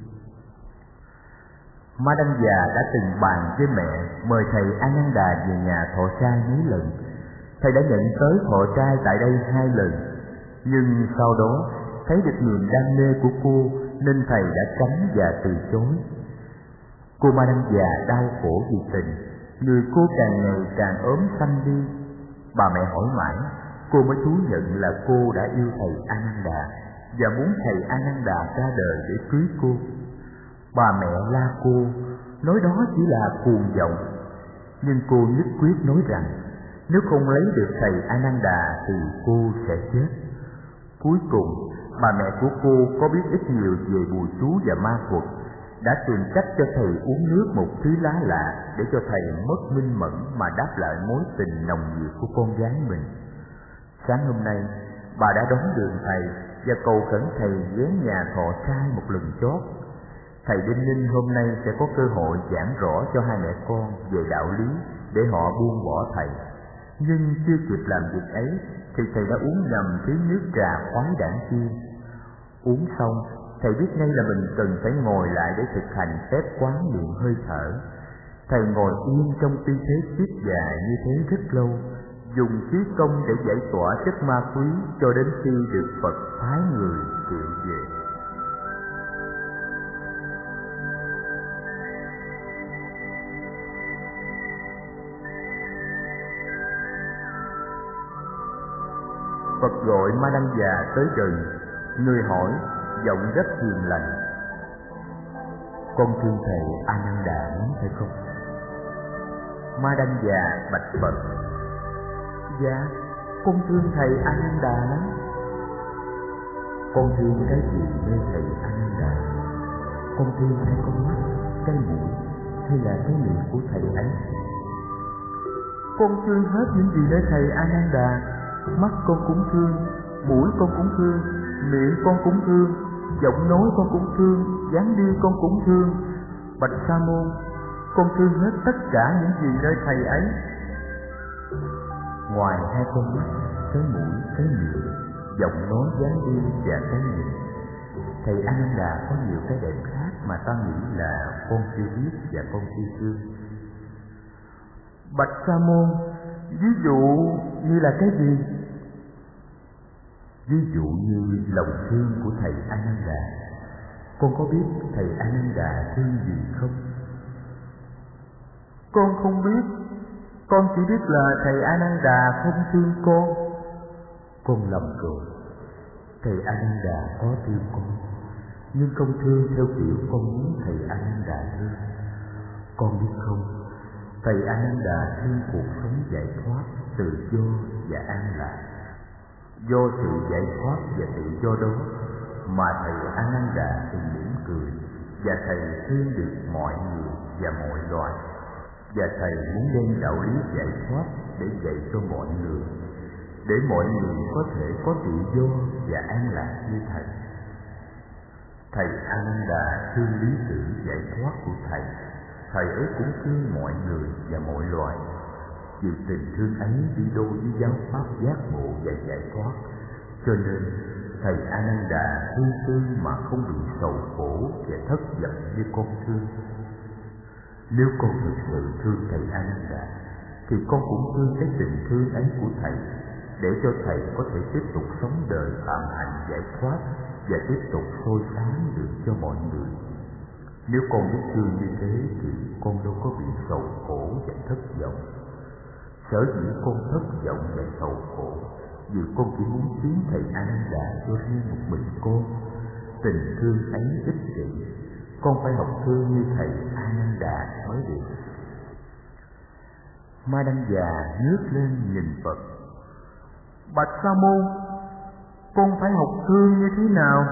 Ma Đăng già đã từng bàn với mẹ mời thầy Ananda về nhà thọ trai mấy lần. Thầy đã nhận tới thọ trai tại đây 2 lần, nhưng sau đó thấy được niềm đam mê của cô nên thầy đã tránh và từ chối. Cô Ma Đăng già đau khổ vì tình, người cô càng ngày càng ốm xanh đi. Bà mẹ hỏi mãi, cô mới thú nhận là cô đã yêu thầy Ananda và muốn thầy Ananda ra đời để cưới cô. Bà mẹ la cô, nói đó chỉ là cuồng vọng, nhưng cô nhất quyết nói rằng nếu không lấy được thầy Ananda thì cô sẽ chết. Cuối cùng, bà mẹ của cô có biết ít nhiều về bùa chú và ma thuật, đã tìm cách cho thầy uống nước một thứ lá lạ để cho thầy mất minh mẫn mà đáp lại mối tình nồng nhiệt của con gái mình. Sáng hôm nay, bà đã đón đường thầy và cầu khẩn thầy ghé nhà thọ trai một lần chót. Thầy Đinh Ninh hôm nay sẽ có cơ hội giảng rõ cho hai mẹ con về đạo lý để họ buông bỏ thầy. Nhưng chưa kịp làm việc ấy thì thầy đã uống nhầm thứ nước trà khoái đản kia. Uống xong, thầy biết ngay là mình cần phải ngồi lại để thực hành phép quán niệm hơi thở. Thầy ngồi yên trong tư thế siết dài như thế rất lâu, dùng khí công để giải tỏa chất ma quý cho đến khi được Phật phái người triệu về. Phật gọi Ma Đăng già tới gần, người hỏi giọng rất hiền lành: "Con thương thầy Ananda lắm phải không?" Ma Đăng già bạch Phật: "Dạ, con thương thầy Ananda lắm." "Con thương cái gì nơi thầy Ananda? Con thương hai con mắt, cái mũi hay là cái miệng của thầy ấy?" "Con thương hết những gì nơi thầy Ananda. Mắt con cũng thương, mũi con cũng thương, miệng con cũng thương, giọng nói con cũng thương, dáng đi con cũng thương. Bạch Sa môn, con thương hết tất cả những gì nơi thầy ấy." Ngoài hai con mắt, cái mũi, cái miệng, giọng nói, dáng đi và cái nhìn, thầy Ananda có nhiều cái đẹp khác mà ta nghĩ là con chưa biết và con chưa thương. "Bạch Sa môn, ví dụ như là cái gì?" "Ví dụ như lòng thương của thầy Ananda. Con có biết thầy Ananda thương gì không?" "Con không biết. Con chỉ biết là thầy Ananda không thương con." "Con lầm rồi. Thầy Ananda có thương con, nhưng không thương theo kiểu con muốn thầy Ananda thương. Con biết không, thầy Ananda thương cuộc sống giải thoát, tự do và an lạc. Do sự giải thoát và tự do đó mà thầy Ananda thì mỉm cười, và thầy thương được mọi người và mọi loài. Và thầy muốn đem đạo lý giải thoát để dạy cho mọi người, để mọi người có thể có tự do và an lạc như thầy. Thầy Ananda thương lý tưởng giải thoát của thầy. Thầy ấy cũng thương mọi người và mọi loài. Vì tình thương ấy đi đôi với giáo pháp giác ngộ và giải thoát, cho nên thầy Ananda thương thương mà không bị sầu khổ và thất vọng như con thương. Nếu con thực sự thương thầy Ananda thì con cũng thương cái tình thương ấy của thầy, để cho thầy có thể tiếp tục sống đời phạm hạnh giải thoát và tiếp tục soi sáng được cho mọi người. Nếu con biết thương như thế thì con đâu có bị sầu khổ và thất vọng. Sở dĩ con thất vọng và sầu khổ vì con chỉ muốn khiến thầy Ananda cho riêng một mình con. Tình thương ấy ích kỷ, con phải học thương như thầy Ananda mới được." Ma Đăng già ngước lên nhìn Phật: "Bạch Sa môn, con phải học thương như thế nào?"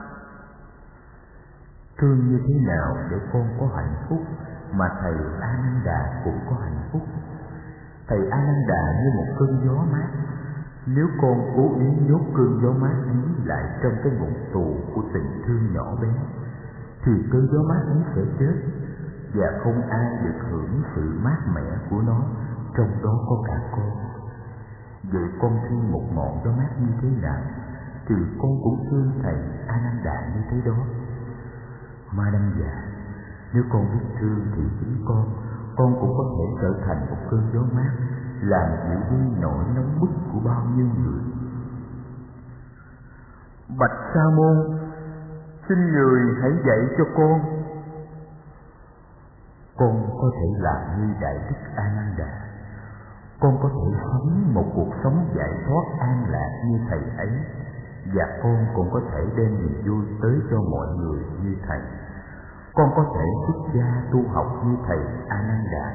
"Thương như thế nào để con có hạnh phúc mà thầy Ananda cũng có hạnh phúc. Thầy Ananda như một cơn gió mát. Nếu con cố ý nhốt cơn gió mát ấy lại trong cái ngục tù của tình thương nhỏ bé, thì cơn gió mát ấy sẽ chết. và không ai được hưởng sự mát mẻ của nó, trong đó có cả con. Vậy con thương một ngọn gió mát như thế nào, thì con cũng thương thầy Ananda như thế đó. Ma Đăng Già, nếu con biết thương thì chính con cũng có thể trở thành một cơn gió mát, làm dịu đi nỗi nóng bức của bao nhiêu người. Bạch Sa Môn, xin người hãy dạy cho con. Con có thể làm như Đại Đức Ananda. Con có thể sống một cuộc sống giải thoát an lạc như thầy ấy, và con cũng có thể đem niềm vui tới cho mọi người như thầy. Con có thể xuất gia tu học như thầy Ananda.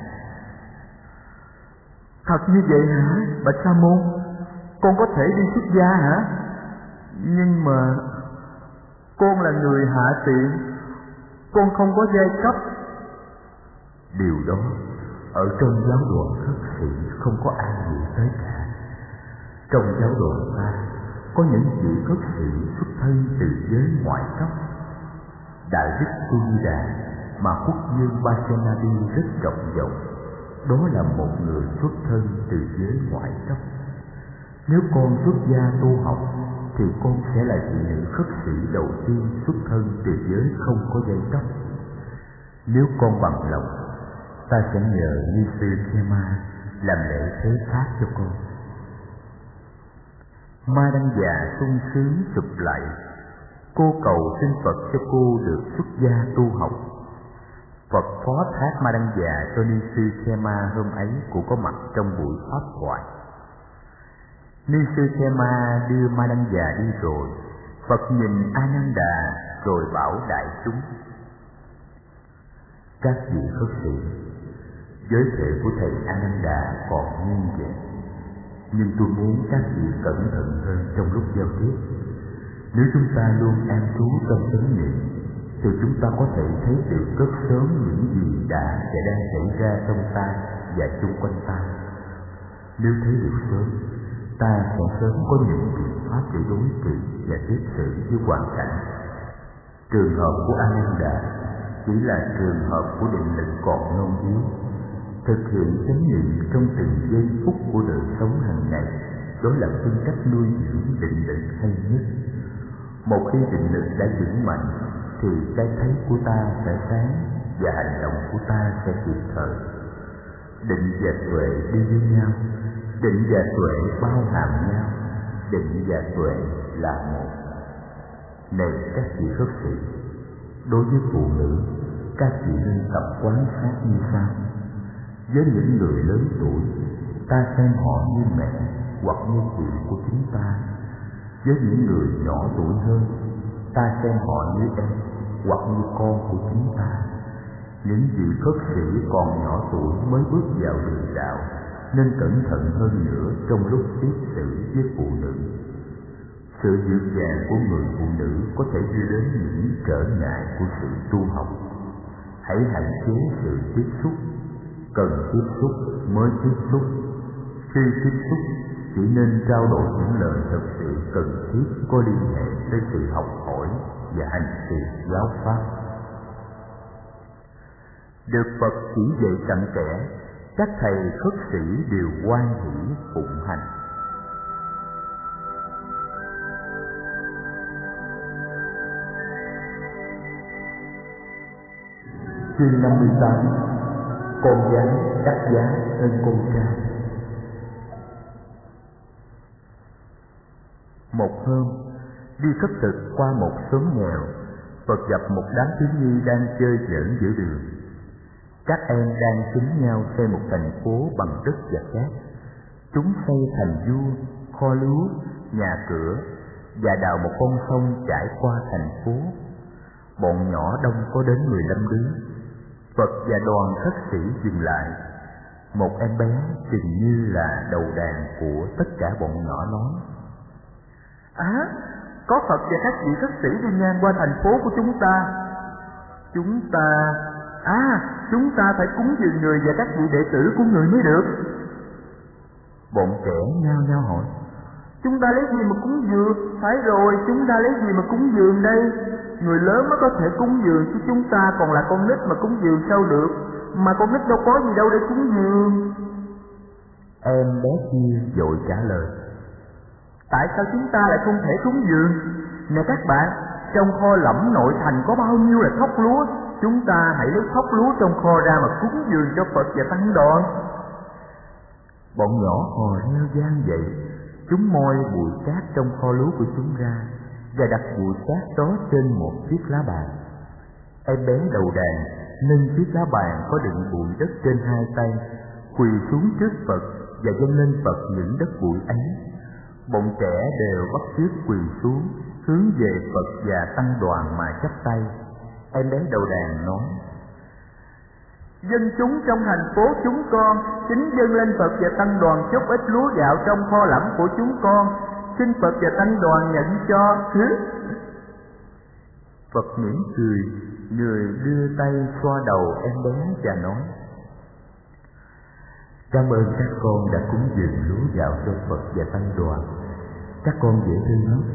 Thật như vậy hả, Bạch Sa Môn? Con có thể đi xuất gia hả? Nhưng mà con là người hạ tiện, con không có giai cấp. Điều đó ở trong giáo đoàn khất sĩ không có ai nghĩ tới cả. Trong giáo đoàn ta có những vị khất sĩ xuất thân từ giới ngoại cấp. Đại Đức Sumida mà Quốc Dương Basenadi rất trọng vọng, đó là một người xuất thân từ giới ngoại cấp. Nếu con xuất gia tu học thì con sẽ là vị nữ khất sĩ đầu tiên xuất thân từ giới không có giai cấp. Nếu con bằng lòng, ta sẽ nhờ Ni Sư Khema làm lễ thế khác cho con. Ma Đăng Già sung sướng sụp lạy. Cô cầu xin Phật cho cô được xuất gia tu học. Phật phó thác Ma Đăng Già cho Ni Sư Khema hôm ấy cũng có mặt trong buổi pháp thoại. Ni Sư Khema đưa Ma Đăng Già đi rồi, Phật nhìn Ananda rồi bảo đại chúng: các vị khất sĩ, giới thể của thầy Ananda còn nguyên vẹn, nhưng tôi muốn các vị cẩn thận hơn trong lúc giao tiếp. Nếu chúng ta luôn an trú trong chánh niệm, thì chúng ta có thể thấy được rất sớm những gì đã và đang xảy ra trong ta và xung quanh ta. Nếu thấy được sớm, ta sẽ sớm có những biện pháp để đối trị và tiếp xử với hoàn cảnh. Trường hợp của Ananda chỉ là trường hợp của định lực còn non yếu. Thực hiện chánh niệm trong từng giây phút của đời sống hàng ngày, đó là phương cách nuôi dưỡng định lực hay nhất. Một khi định lực đã vững mạnh, thì cái thấy của ta sẽ sáng và hành động của ta sẽ kịp thời. Định và tuệ đi với nhau, định và tuệ bao hàm nhau, định và tuệ là một. Này các vị khất sĩ, đối với phụ nữ, các vị nên tập quán sát như sau. Với những người lớn tuổi, ta xem họ như mẹ hoặc như chị của chúng ta. Với những người nhỏ tuổi hơn, ta xem họ như em hoặc như con của chúng ta. Những vị khất sĩ còn nhỏ tuổi mới bước vào đường đạo nên cẩn thận hơn nữa trong lúc tiếp xử với phụ nữ. Sự dịu dàng của người phụ nữ có thể đưa đến những trở ngại của sự tu học. Hãy hạn chế sự tiếp xúc, cần tiếp xúc mới tiếp xúc. Khi tiếp xúc, chỉ nên trao đổi những lời thật sự cần thiết có liên hệ tới sự học hỏi và hành trì giáo pháp. Được Phật chỉ dạy cặn kẽ, các thầy khất sĩ đều hoan hỷ phụng hành. Chương 58. Con gái đắt giá hơn con trai. Một hôm, đi khất thực qua một xóm nghèo, Phật gặp một đám thiếu nhi đang chơi giỡn giữa đường. Các em đang kính nhau xây một thành phố bằng đất và cát. Chúng xây thành vuông, kho lúa, nhà cửa và đào một con sông chảy qua thành phố. Bọn nhỏ đông có đến 15 đứa. Phật và đoàn khất sĩ dừng lại. Một em bé chừng như là đầu đàn của tất cả bọn nhỏ nói: có Phật và các vị khất sĩ đi ngang qua thành phố của chúng ta. Chúng ta phải cúng dường người và các vị đệ tử của người mới được. Bọn trẻ nhao nhao hỏi: Chúng ta lấy gì mà cúng dường? Phải rồi, chúng ta lấy gì mà cúng dường đây? Người lớn mới có thể cúng dường, chứ chúng ta còn là con nít mà cúng dường sao được? Mà con nít đâu có gì đâu để cúng dường. Em bé kia vội trả lời: tại sao chúng ta lại không thể cúng dường? Nè các bạn, trong kho lẫm nội thành có bao nhiêu là thóc lúa, chúng ta hãy lấy thóc lúa trong kho ra mà cúng dường cho Phật và Tăng đoàn. Bọn nhỏ hò reo vang dậy, chúng moi bụi cát trong kho lúa của chúng ra và đặt bụi cát đó trên một chiếc lá bàn. Em bé đầu đàn nâng chiếc lá bàn có đựng bụi đất trên hai tay, quỳ xuống trước Phật và dâng lên Phật những đất bụi ấy. Bọn trẻ đều bắt chước quỳ xuống, hướng về Phật và Tăng đoàn mà chắp tay. Em bé đầu đàn nói: dân chúng trong thành phố chúng con kính dâng lên Phật và Tăng đoàn chút ít lúa gạo trong kho lẫm của chúng con, xin Phật và Tăng đoàn nhận cho. Phật mỉm cười, người đưa tay xoa đầu em bé và nói: cảm ơn các con đã cúng dường lúa gạo cho Phật và Tăng đoàn, các con dễ thương lắm.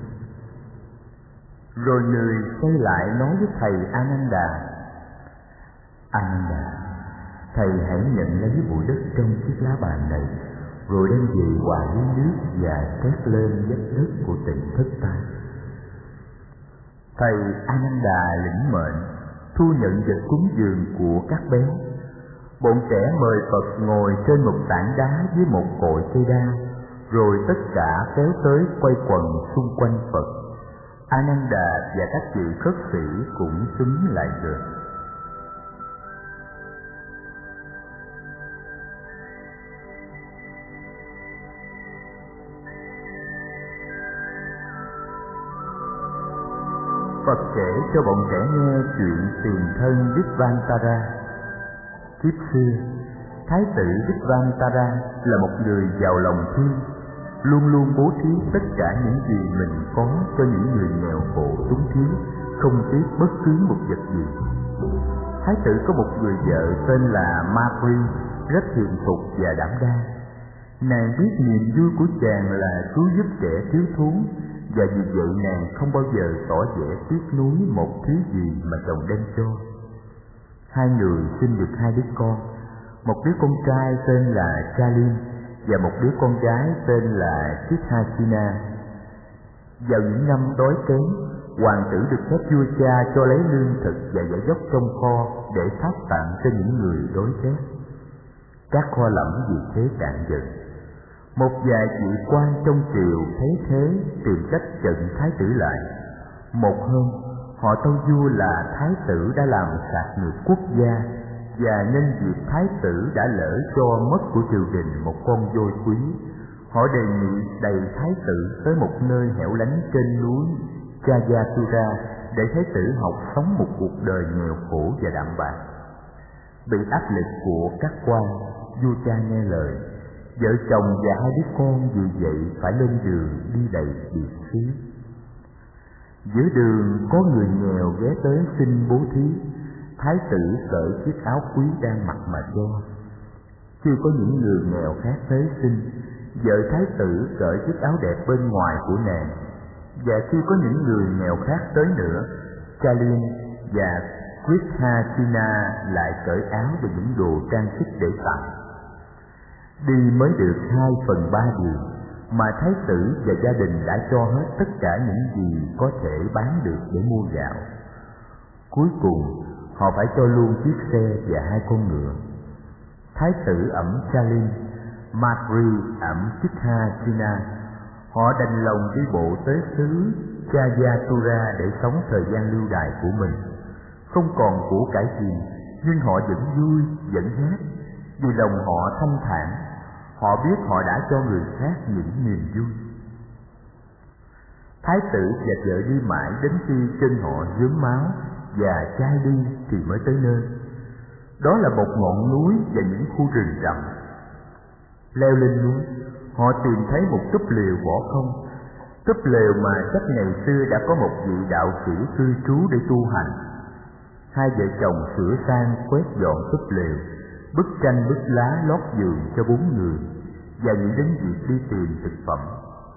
Rồi người quay lại nói với thầy Ananda: Ananda, thầy hãy nhận lấy bụi đất trong chiếc lá bàn này, rồi đem về hòa với nước và trét lên vách đất của tỉnh thất ta. Thầy Ananda lĩnh mệnh, thu nhận vật cúng dường của các bé. Bọn trẻ mời Phật ngồi trên một tảng đá với một cội cây đa, rồi tất cả kéo tới quay quần xung quanh Phật. Ananda và các vị khất sĩ cũng xúm lại gần. Phật kể cho bọn trẻ nghe chuyện tiền thân Vishvantara. Kiếp xưa, Thái tử Vishvantara là một người giàu lòng thương, luôn luôn bố thí tất cả những gì mình có cho những người nghèo khổ túng thiếu, không tiếc bất cứ một vật gì. Thái tử có một người vợ tên là Matri, rất hiền thục và đảm đang. Nàng biết niềm vui của chàng là cứu giúp kẻ thiếu thốn, và vì vậy nàng không bao giờ tỏ vẻ tiếc nuối một thứ gì mà chồng đem cho. Hai người sinh được hai đứa con, một đứa con trai tên là Chalin và một đứa con gái tên là Chithachina. Vào những năm đói kém, hoàng tử được phép vua cha cho lấy lương thực và vải dốc trong kho để phát tặng cho những người đói rét. Các kho lẫm vì thế cạn dần. Một vài vị quan trong triều thấy thế tìm cách chặn thái tử lại. Một hôm, họ tâu vua là thái tử đã làm sạc nghiệp quốc gia, và nhân dịp thái tử đã lỡ cho mất của triều đình một con voi quý, họ đề nghị đày thái tử tới một nơi hẻo lánh trên núi Jayatura để thái tử học sống một cuộc đời nghèo khổ và đạm bạc. Bị áp lực của các quan, vua cha nghe lời. Vợ chồng và hai đứa con vì vậy phải lên đường đi đầy biệt xứ. Giữa đường có người nghèo ghé tới xin bố thí. Thái tử cởi chiếc áo quý đang mặc mà cho. Chưa có những người nghèo khác tới xin, vợ thái tử cởi chiếc áo đẹp bên ngoài của nàng. Và khi có những người nghèo khác tới nữa, Chalin và Krishna lại cởi áo và những đồ trang sức để tặng. Đi mới được 2/3 đường mà thái tử và gia đình đã cho hết tất cả những gì có thể bán được để mua gạo. Cuối cùng, họ phải cho luôn chiếc xe và 2 con ngựa. Thái tử ẵm Chalin, Matri ẵm Chithachina. Họ đành lòng đi bộ tới xứ Jayatura để sống thời gian lưu đày của mình. Không còn của cải gì, nhưng họ vẫn vui, vẫn hát, vì lòng họ thanh thản. Họ biết họ đã cho người khác những niềm vui. Thái tử và vợ đi mãi đến khi chân họ nhuốm máu và chai đi thì mới tới nơi. Đó là một ngọn núi và những khu rừng rậm. Leo lên núi, họ tìm thấy một túp lều vỏ không. Túp lều mà chắc ngày xưa đã có một vị đạo sĩ cư trú để tu hành. Hai vợ chồng sửa sang quét dọn túp lều, bức tranh bức lá lót giường cho 4 người, và nghĩ đến việc đi tìm thực phẩm.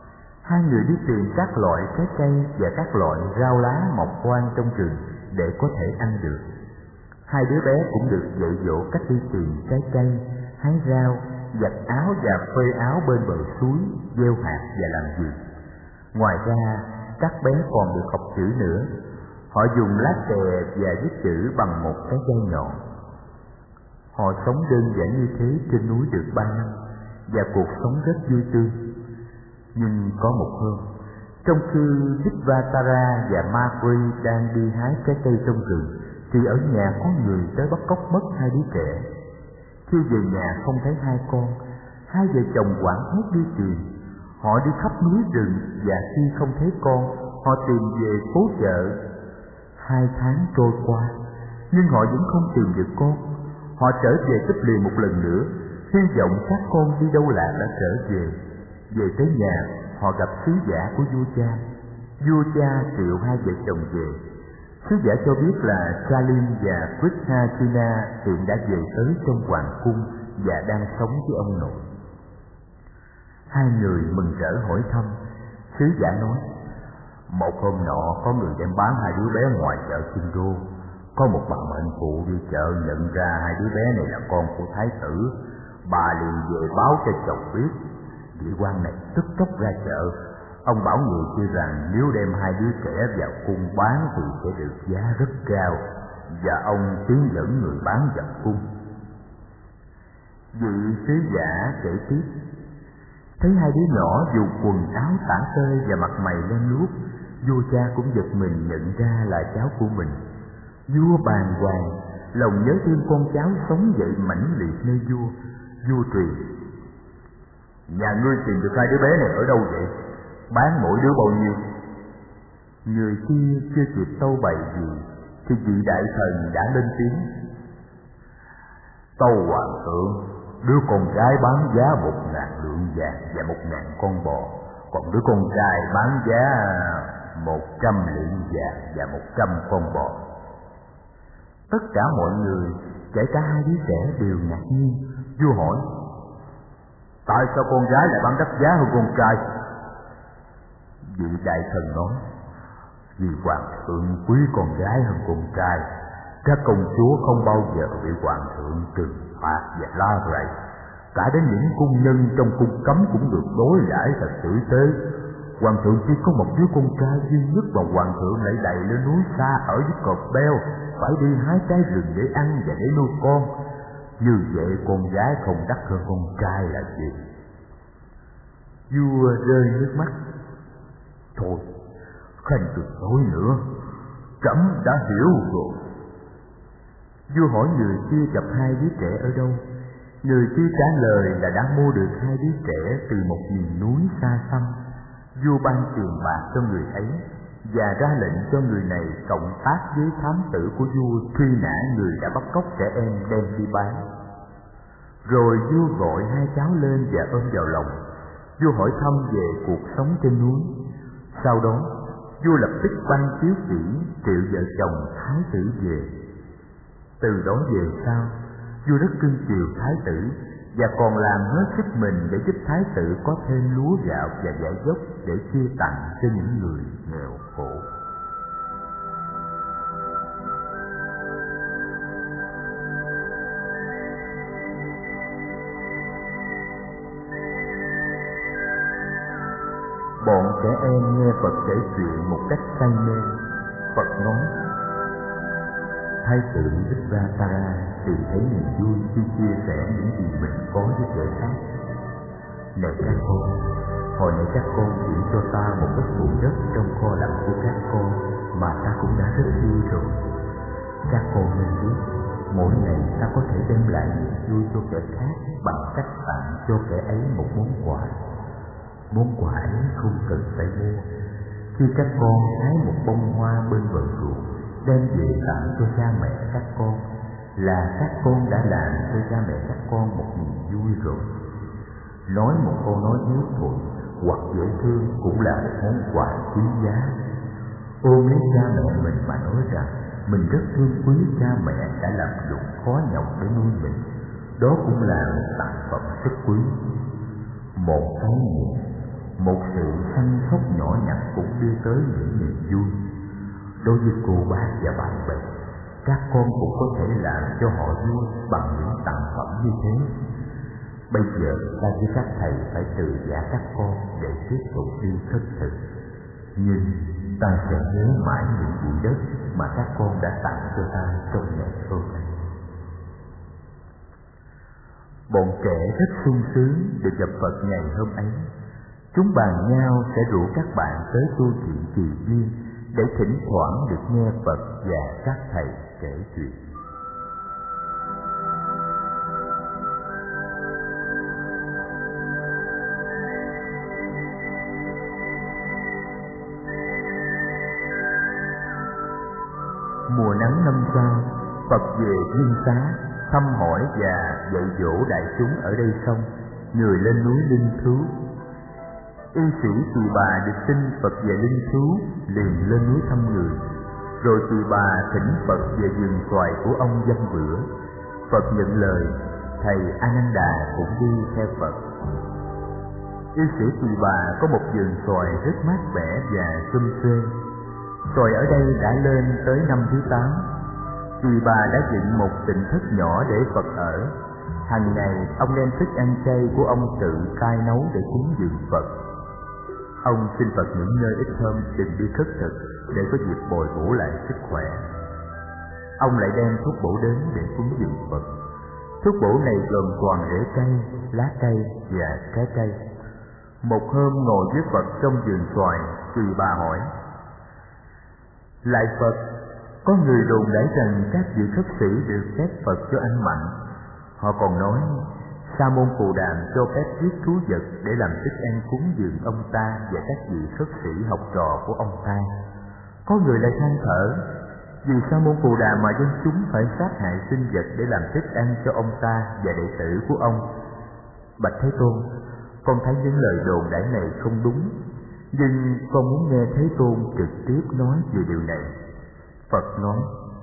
Hai người đi tìm các loại trái cây và các loại rau lá mọc hoang trong rừng để có thể ăn được. Hai đứa bé cũng được dạy dỗ cách đi tìm trái cây, hái rau, giặt áo và phơi áo bên bờ suối, gieo hạt và làm vườn. Ngoài ra, các bé còn được học chữ nữa. Họ dùng lá chè và viết chữ bằng một cái dây nhọn. Họ sống đơn giản như thế trên núi được 3 năm, và cuộc sống rất vui tươi. Nhưng có một hôm, trong khi Dipvatara và Magri đang đi hái trái cây trong rừng, thì ở nhà có người tới bắt cóc mất hai đứa trẻ. Khi về nhà không thấy hai con, hai vợ chồng hoảng hốt đi tìm. Họ đi khắp núi rừng và khi không thấy con, họ tìm về phố chợ. 2 tháng trôi qua, nhưng họ vẫn không tìm được con. Họ trở về Tích Lì một lần nữa, hy vọng các con đi đâu lạc đã trở về. Về tới nhà, họ gặp sứ giả của vua cha. Vua cha triệu hai vợ chồng về. Sứ giả cho biết là Salim và Krishnachina hiện đã về tới trong hoàng cung và đang sống với ông nội. Hai người mừng rỡ hỏi thăm. Sứ giả nói: một hôm nọ có người đem bán hai đứa bé ngoài chợ Kinh Đô. Có một bà mệnh phụ đi chợ nhận ra hai đứa bé này là con của thái tử. Bà liền về báo cho chồng biết. Vị quan này tức tốc ra chợ. Ông bảo người kia rằng nếu đem hai đứa trẻ vào cung bán thì sẽ được giá rất cao, và ông tiến dẫn người bán vào cung. Vị sứ giả kể tiếp: thấy hai đứa nhỏ dù quần áo tả tơi và mặt mày lem luốc, vua cha cũng giật mình nhận ra là cháu của mình. Vua bàng hoàng, lòng nhớ thương con cháu sống dậy mãnh liệt nơi vua. Vua truyền: nhà ngươi tìm được hai đứa bé này ở đâu vậy? Bán mỗi đứa bao nhiêu? Người kia chưa kịp tâu bày gì thì vị đại thần đã lên tiếng: tâu hoàng thượng, đứa con gái bán giá 1.000 lượng vàng và 1.000 con bò, còn đứa con trai bán giá 100 lượng vàng và 100 con bò. Tất cả mọi người, kể cả hai đứa trẻ, đều ngạc nhiên. Vua hỏi: tại sao con gái lại bán đắt giá hơn con trai? Vị đại thần nói: vì hoàng thượng quý con gái hơn con trai. Các công chúa không bao giờ bị hoàng thượng trừng phạt và la rầy. Cả đến những cung nhân trong cung cấm cũng được đối đãi thật tử tế. Hoàng thượng chỉ có một đứa con trai duy nhất mà hoàng thượng lại đày lên núi xa ở dưới cột beo, phải đi hái trái rừng để ăn và để nuôi con. Như vậy con gái không đắt hơn con trai là gì? Vua rơi nước mắt. Thôi, khanh đừng nói nữa, trẫm đã hiểu rồi. Vua hỏi người kia gặp hai đứa trẻ ở đâu. Người kia trả lời là đã mua được hai đứa trẻ từ một miền núi xa xăm. Vua ban tiền bạc cho người ấy và ra lệnh cho người này cộng tác với thám tử của vua truy nã người đã bắt cóc trẻ em đem đi bán. Rồi vua gọi hai cháu lên và ôm vào lòng. Vua hỏi thăm về cuộc sống trên núi. Sau đó, vua lập tức ban chiếu chỉ triệu vợ chồng thái tử về. Từ đó về sau, vua rất cưng chiều thái tử và còn làm hết sức mình để giúp thái tử có thêm lúa gạo và vải dốc để chia tặng cho những người nghèo khổ. Bọn trẻ em nghe Phật kể chuyện một cách say mê. Phật nói: thái tử Dipvatara tìm thấy niềm vui khi chia sẻ những gì mình có với kẻ khác. Này các con, hồi nãy các con chỉ cho ta một ít bụi đất trong kho lạnh của các con mà ta cũng đã rất vui rồi. Các con nên biết, mỗi ngày ta có thể đem lại niềm vui cho kẻ khác bằng cách tặng cho kẻ ấy một món quà. Món quà ấy không cần phải mua. Khi các con hái một bông hoa bên bờ ruộng đem về tặng cho cha mẹ các con, là các con đã làm cho cha mẹ các con một niềm vui rồi. Nói một câu nói hiếu thuận hoặc dễ thương cũng là một món quà quý giá. Ôm lấy cha mẹ mình mà nói rằng mình rất thương quý cha mẹ đã làm dụng khó nhọc để nuôi mình, đó cũng là một tặng phẩm rất quý. Một cái nhìn, một sự săn sóc nhỏ nhặt cũng đưa tới những niềm vui. Đối với cô bác và bạn bè, các con cũng có thể làm cho họ vui bằng những tặng phẩm như thế. Bây giờ ta với các thầy phải từ giã các con để tiếp tục đi khất thực, nhưng ta sẽ nhớ mãi những bụi đất mà các con đã tặng cho ta trong ngày hôm nay. Bọn trẻ rất sung sướng được gặp Phật ngày hôm ấy. Chúng bàn nhau sẽ rủ các bạn tới tu viện Kỳ Duyên để thỉnh thoảng được nghe Phật và các thầy kể chuyện. Mùa nắng năm sau, Phật về Viên Xá thăm hỏi và dạy dỗ đại chúng ở đây xong, người lên núi Linh Thú. Y sĩ Tỳ Bà được tin Phật về Linh Thú liền lên núi thăm người, rồi Tỳ Bà thỉnh Phật về vườn xoài của ông dăm bữa. Phật nhận lời, thầy A Nan Đà cũng đi theo Phật. Y sĩ Tỳ Bà có một vườn xoài rất mát mẻ và xum xuê. Xoài ở đây đã lên tới năm thứ 8. Tỳ Bà đã dựng một tịnh thất nhỏ để Phật ở. Hàng ngày ông đem thức ăn chay của ông tự cai nấu để cúng dường Phật. Ông xin Phật những nơi ít hôm đừng đi khất thực để có dịp bồi bổ lại sức khỏe. Ông lại đem thuốc bổ đến để cúng dường Phật. Thuốc bổ này gồm toàn rễ cây, lá cây và trái cây. Một hôm ngồi với Phật trong vườn xoài, Tỳ Bà hỏi: Lại Phật, có người đồn đãi rằng các vị khất sĩ được phép Phật cho ăn mặn. Họ còn nói Sa môn Cù Đàm cho phép giết thú vật để làm thức ăn cúng dường ông ta và các vị khất sĩ học trò của ông ta. Có người lại than thở vì Sa môn Cù Đàm mà dân chúng phải sát hại sinh vật để làm thức ăn cho ông ta và đệ tử của ông. Bạch Thế Tôn, con thấy những lời đồn đãi này không đúng, nhưng con muốn nghe Thế Tôn trực tiếp nói về điều này. Phật nói: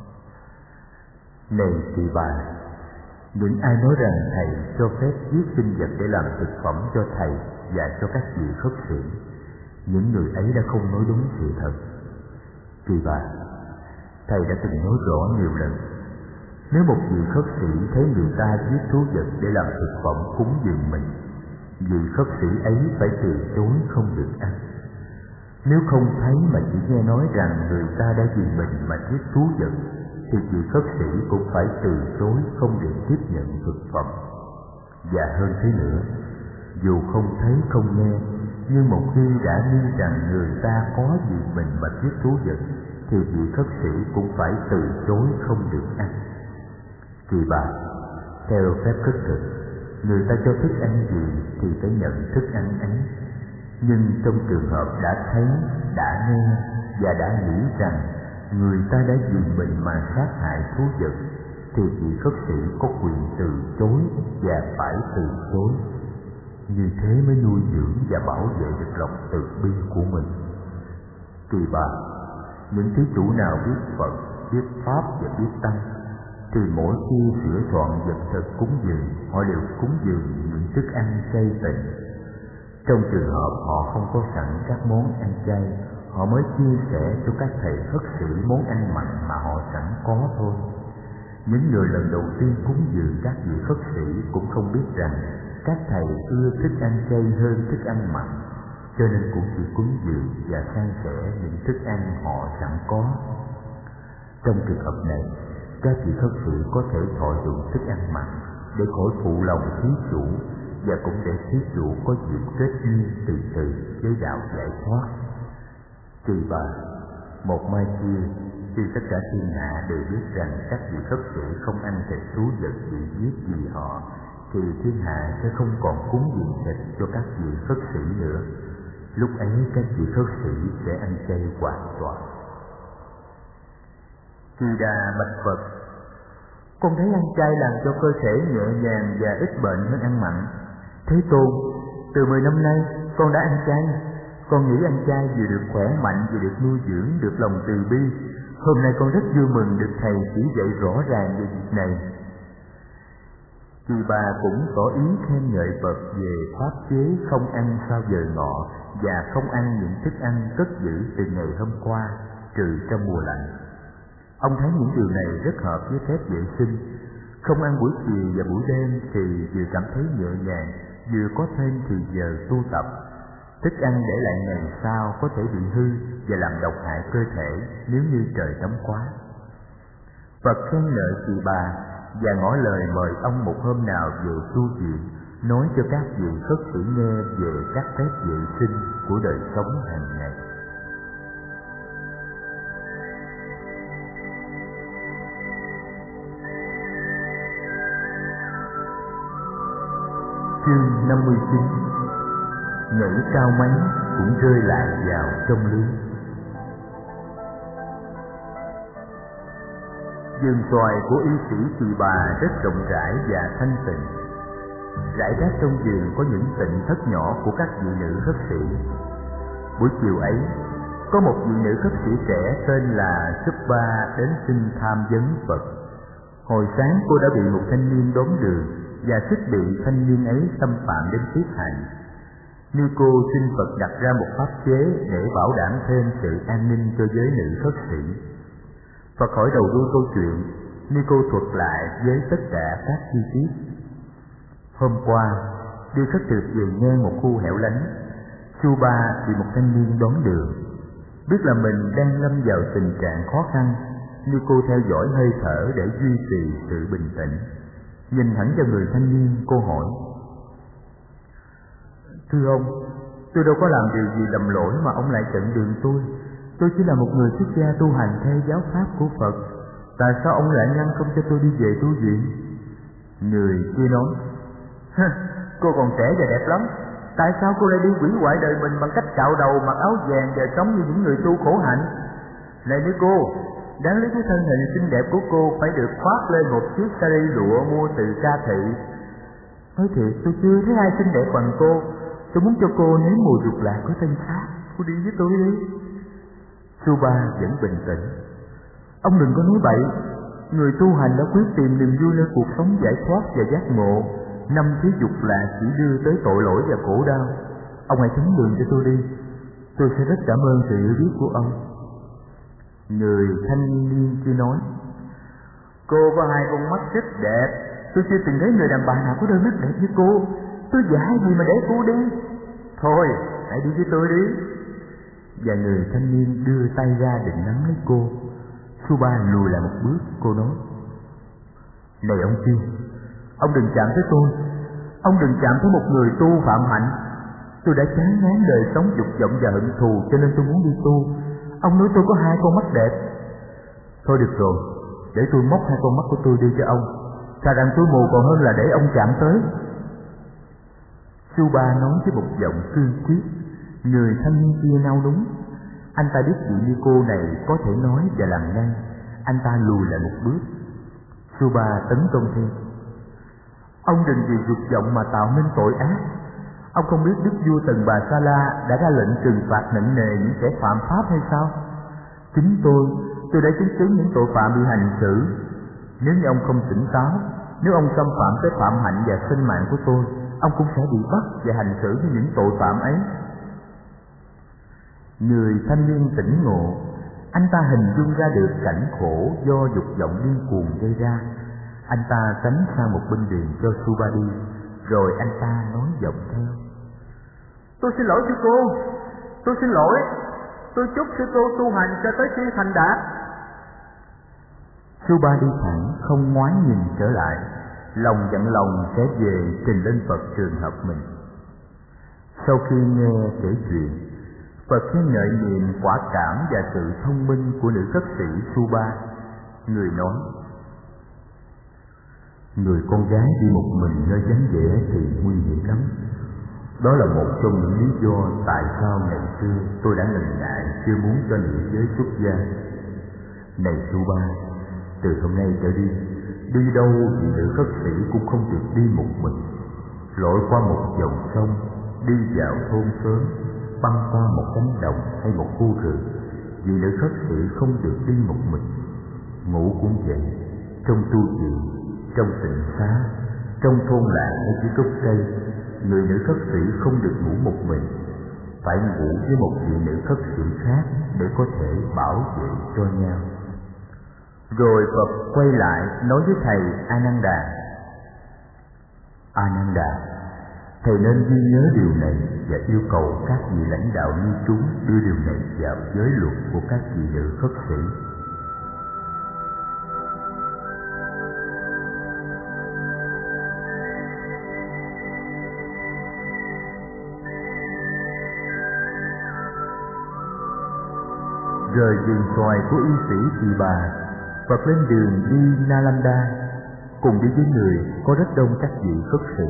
Này Tỳ Bà, những ai nói rằng thầy cho phép giết sinh vật để làm thực phẩm cho thầy và cho các vị khất sĩ, những người ấy đã không nói đúng sự thật. Tỳ Bà, thầy đã từng nói rõ nhiều lần, nếu một vị khất sĩ thấy người ta giết thú vật để làm thực phẩm cúng dường mình, vị khất sĩ ấy phải từ chối không được ăn. Nếu không thấy mà chỉ nghe nói rằng người ta đã vì mình mà giết thú vật, thì vị khất sĩ cũng phải từ chối không được tiếp nhận thực phẩm. Và hơn thế nữa, dù không thấy không nghe, nhưng một khi đã nghi rằng người ta có vì mình mà giết thú vật, thì vị khất sĩ cũng phải từ chối không được ăn. Tỳ Bà, theo phép khất thực, người ta cho thức ăn gì thì phải nhận thức ăn ấy. Nhưng trong trường hợp đã thấy, đã nghe và đã nghĩ rằng người ta đã vì mình mà sát hại thú vật, thì vị khất sĩ có quyền từ chối và phải từ chối. Như thế mới nuôi dưỡng và bảo vệ được lòng từ bi của mình. Tỳ Bà, những thí chủ nào biết Phật, biết Pháp và biết Tăng, thì mỗi khi sửa soạn vật thực cúng dường, họ đều cúng dường những thức ăn chay tịnh. Trong trường hợp họ không có sẵn các món ăn chay, họ mới chia sẻ cho các thầy khất sĩ món ăn mặn mà họ sẵn có thôi. Những người lần đầu tiên cúng dường các vị khất sĩ cũng không biết rằng các thầy ưa thức ăn chay hơn thức ăn mặn, cho nên cũng chỉ cúng dường và san sẻ những thức ăn họ sẵn có. Trong trường hợp này, các vị khất sĩ có thể thọ dụng thức ăn mặn để khỏi phụ lòng thí chủ, và cũng để thí chủ có dịp kết duyên từ từ với đạo giải thoát. Tỳ Bà, một mai kia, khi tất cả thiên hạ đều biết rằng các vị khất sĩ không ăn thịt thú vật bị giết vì họ, thì thiên hạ sẽ không còn cúng dường thịt cho các vị khất sĩ nữa. Lúc ấy các vị khất sĩ sẽ ăn chay hoàn toàn. Kỳ Đà bạch Phật: Con thấy ăn chay làm cho cơ thể nhẹ nhàng và ít bệnh hơn ăn mặn. Thế Tôn, từ 10 năm nay con đã ăn chay. Con nghĩ ăn chay vừa được khỏe mạnh, vừa được nuôi dưỡng, được lòng từ bi. Hôm nay con rất vui mừng được thầy chỉ dạy rõ ràng về việc này. Kỳ Bà cũng tỏ ý khen ngợi Phật về pháp chế không ăn sau giờ ngọ và không ăn những thức ăn cất giữ từ ngày hôm qua, trừ trong mùa lạnh. Ông thấy những điều này rất hợp với phép vệ sinh. Không ăn buổi chiều và buổi đêm thì vừa cảm thấy nhẹ nhàng, vừa có thêm thì giờ tu tập. Thức ăn để lại ngày sau có thể bị hư và làm độc hại cơ thể nếu như trời nóng quá. Phật khen ngợi Kỳ Bà và ngỏ lời mời ông một hôm nào về tu viện, nói cho các vị khất sĩ nghe về các phép vệ sinh của đời sống hàng ngày. Chương 59. Nhảy cao mấy cũng rơi lại vào trong lưới. Vườn xoài của y sĩ Kỳ Bà rất rộng rãi và thanh tịnh. Rải rác trong vườn có những tịnh thất nhỏ của các vị nữ khất sĩ. Buổi chiều ấy, có một vị nữ khất sĩ trẻ tên là Subba đến xin tham vấn Phật. Hồi sáng cô đã bị một thanh niên đón đường và suýt bị thanh niên ấy xâm phạm đến tiết hạnh. Nico xin Phật đặt ra một pháp chế để bảo đảm thêm sự an ninh cho giới nữ khất sĩ. Phật hỏi đầu đuôi câu chuyện, Nico thuật lại với tất cả các chi tiết. Hôm qua, đi khất thực về ngang một khu hẻo lánh, Subba bị một thanh niên đón đường. Biết là mình đang lâm vào tình trạng khó khăn, Nico theo dõi hơi thở để duy trì sự bình tĩnh. Nhìn thẳng vào người thanh niên, cô hỏi: "Thưa ông, tôi đâu có làm điều gì lầm lỗi mà ông lại chặn đường tôi. Tôi chỉ là một người xuất gia tu hành theo giáo pháp của Phật. Tại sao ông lại ngăn không cho tôi đi về tu viện?" Người kia nói: "Cô còn trẻ và đẹp lắm. Tại sao cô lại đi hủy hoại đời mình bằng cách cạo đầu, mặc áo vàng và sống như những người tu khổ hạnh? Này nữ cô, đáng lý cái thân hình xinh đẹp của cô phải được khoác lên một chiếc sari lụa mua từ Ca Thị. Nói thiệt, tôi chưa thấy ai xinh đẹp bằng cô. Tôi muốn cho cô nếm mùi ruột lạc của thanh sát. Cô đi với tôi đi." Subba vẫn bình tĩnh: "Ông đừng có nói bậy. Người tu hành đã quyết tìm niềm vui nơi cuộc sống giải thoát và giác ngộ. 5 thứ dục lạc chỉ đưa tới tội lỗi và khổ đau. Ông hãy chứng đường cho tôi đi. Tôi sẽ rất cảm ơn sự hiểu biết của ông." Người thanh niên kia nói: "Cô có 2 con mắt rất đẹp. Tôi chưa từng thấy người đàn bà nào có đôi mắt đẹp như cô. Tôi dạy gì mà để cô đi. Thôi, hãy đi với tôi đi." Và người thanh niên đưa tay ra định nắm lấy cô. Subba lùi lại một bước. Cô nói: "Này ông kia, ông đừng chạm tới tôi. Ông đừng chạm tới một người tu phạm hạnh. Tôi đã chán ngán đời sống dục vọng và hận thù, cho nên tôi muốn đi tu. Ông nói tôi có 2 con mắt đẹp. Thôi được rồi, để tôi móc 2 con mắt của tôi đi cho ông. Thà rằng tôi mù còn hơn là để ông chạm tới." Subba nói với một giọng cương quyết. Người thanh niên kia nao núng. Anh ta biết vị Nico này có thể nói và làm ngay. Anh ta lùi lại một bước. Subba tấn công thêm: "Ông đừng vì dục vọng mà tạo nên tội ác. Ông không biết đức vua Tần Bà Sa La đã ra lệnh trừng phạt nặng nề những kẻ phạm pháp hay sao? Chính tôi đã chứng kiến những tội phạm bị hành xử. Nếu như ông không tỉnh táo, nếu ông xâm phạm tới phạm hạnh và sinh mạng của tôi, ông cũng sẽ bị bắt và hành xử với những tội phạm ấy." Người thanh niên tỉnh ngộ. Anh ta hình dung ra được cảnh khổ do dục vọng điên cuồng gây ra. Anh ta tránh sang một bên đường cho Subba đi, rồi anh ta nói giọng theo: "Tôi xin lỗi sư cô. Tôi xin lỗi. Tôi chúc sư cô tu hành cho tới khi thành đạt." Subba đi thẳng, không ngoái nhìn trở lại. Lòng dặn lòng sẽ về trình lên Phật trường hợp mình. Sau khi nghe kể chuyện, Phật khen ngợi niềm quả cảm và sự thông minh của nữ khất sĩ Subba. Người nói: "Người con gái đi một mình nơi vắng vẻ thì nguy hiểm lắm. Đó là một trong những lý do tại sao ngày xưa tôi đã ngần ngại chưa muốn cho nữ giới xuất gia. Này Subba, từ hôm nay trở đi đâu thì nữ khất sĩ cũng không được đi một mình. Lội qua một dòng sông, đi vào thôn xóm, băng qua một cánh đồng hay một khu rừng, vì nữ khất sĩ không được đi một mình. Ngủ cũng vậy, trong tu viện, trong tịnh xá, Trong thôn làng hay dưới gốc cây, người nữ khất sĩ không được ngủ một mình, phải ngủ với một vị nữ khất sĩ khác để có thể bảo vệ cho nhau. Rồi Phật quay lại nói với thầy Ananda: Ananda, thầy nên ghi nhớ điều này và yêu cầu các vị lãnh đạo như chúng đưa điều này vào giới luật của các vị nữ khất sĩ. Rời vườn xoài của y sĩ Tỳ Bà, Phật lên đường đi Nalanda, cùng đi với người có rất đông các vị khất sĩ.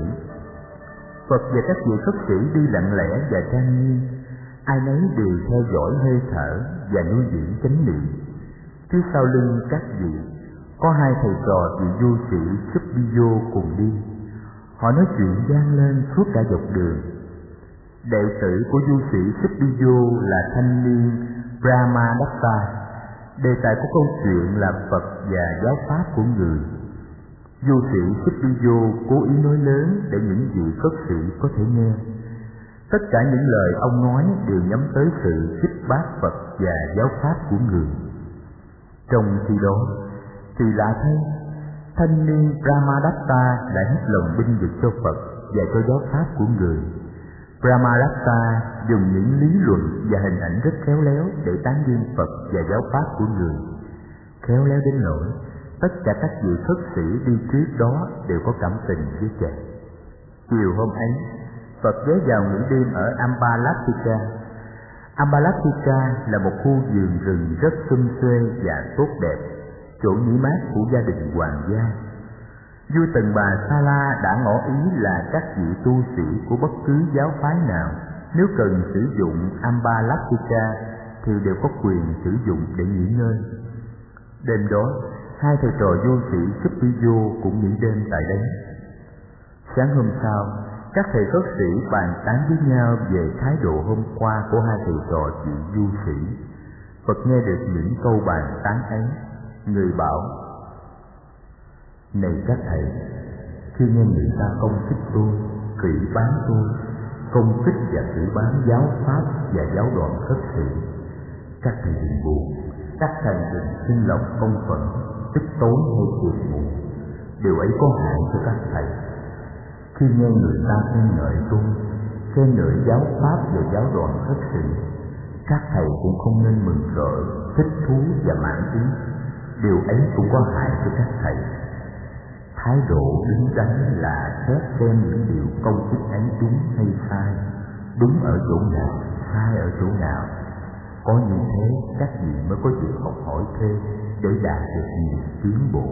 Phật và các vị khất sĩ đi lặng lẽ và trang nghiêm, ai nấy đều theo dõi hơi thở và nuôi dưỡng chánh niệm. Phía sau lưng các vị có hai thầy trò vị du sĩ Supiyo cùng đi. Họ nói chuyện vang lên suốt cả dọc đường. Đệ tử của du sĩ Supiyo là thanh niên Brahmadatta. Đề tài của câu chuyện là Phật và giáo pháp của người. Du sĩ Supiyo cố ý nói lớn để những vị khất sĩ có thể nghe. Tất cả những lời ông nói đều nhắm tới sự khích bác Phật và giáo pháp của người. Trong khi đó, thì lạ thay, thanh niên Brahmadatta đã hết lòng binh vực cho Phật và cho giáo pháp của người. Brahmadatta dùng những lý luận và hình ảnh rất khéo léo để tán dương Phật và giáo pháp của người. Khéo léo đến nỗi tất cả các vị khất sĩ đi trước đó đều có cảm tình với chàng. Chiều hôm ấy, Phật ghé vào nghỉ đêm ở Ambalatika. Ambalatika là một khu vườn rừng rất xum xuê và tốt đẹp, chỗ nghỉ mát của gia đình hoàng gia. Vua Tần Bà Sala đã ngỏ ý là các vị tu sĩ của bất cứ giáo phái nào nếu cần sử dụng Ambalatika thì đều có quyền sử dụng để nghỉ ngơi. Đêm đó, hai thầy trò du sĩ Supiyo cũng nghỉ đêm tại đấy. Sáng hôm sau, các thầy khất sĩ bàn tán với nhau về thái độ hôm qua của hai thầy trò vị du sĩ. Phật nghe được những câu bàn tán ấy. Người bảo: Này các thầy, khi nghe người ta công kích tôi, phỉ báng tôi, công kích và phỉ báng giáo pháp và giáo đoàn khất sĩ, các thầy đừng buồn, các thầy đừng sinh lòng công phẫn, tức tối hay phiền muộn. Điều ấy có hại cho các thầy. Khi nghe người ta khen ngợi tôi, khen ngợi giáo pháp và giáo đoàn khất sĩ, các thầy cũng không nên mừng rỡ, thích thú và mãn ý. Điều ấy cũng có hại cho các thầy. Thái độ đứng đắn là xét xem những điều công kích ấy đúng hay sai, đúng ở chỗ nào, sai ở chỗ nào. Có như thế các vị mới có dịp học hỏi thêm để đạt được nhiều tiến bộ.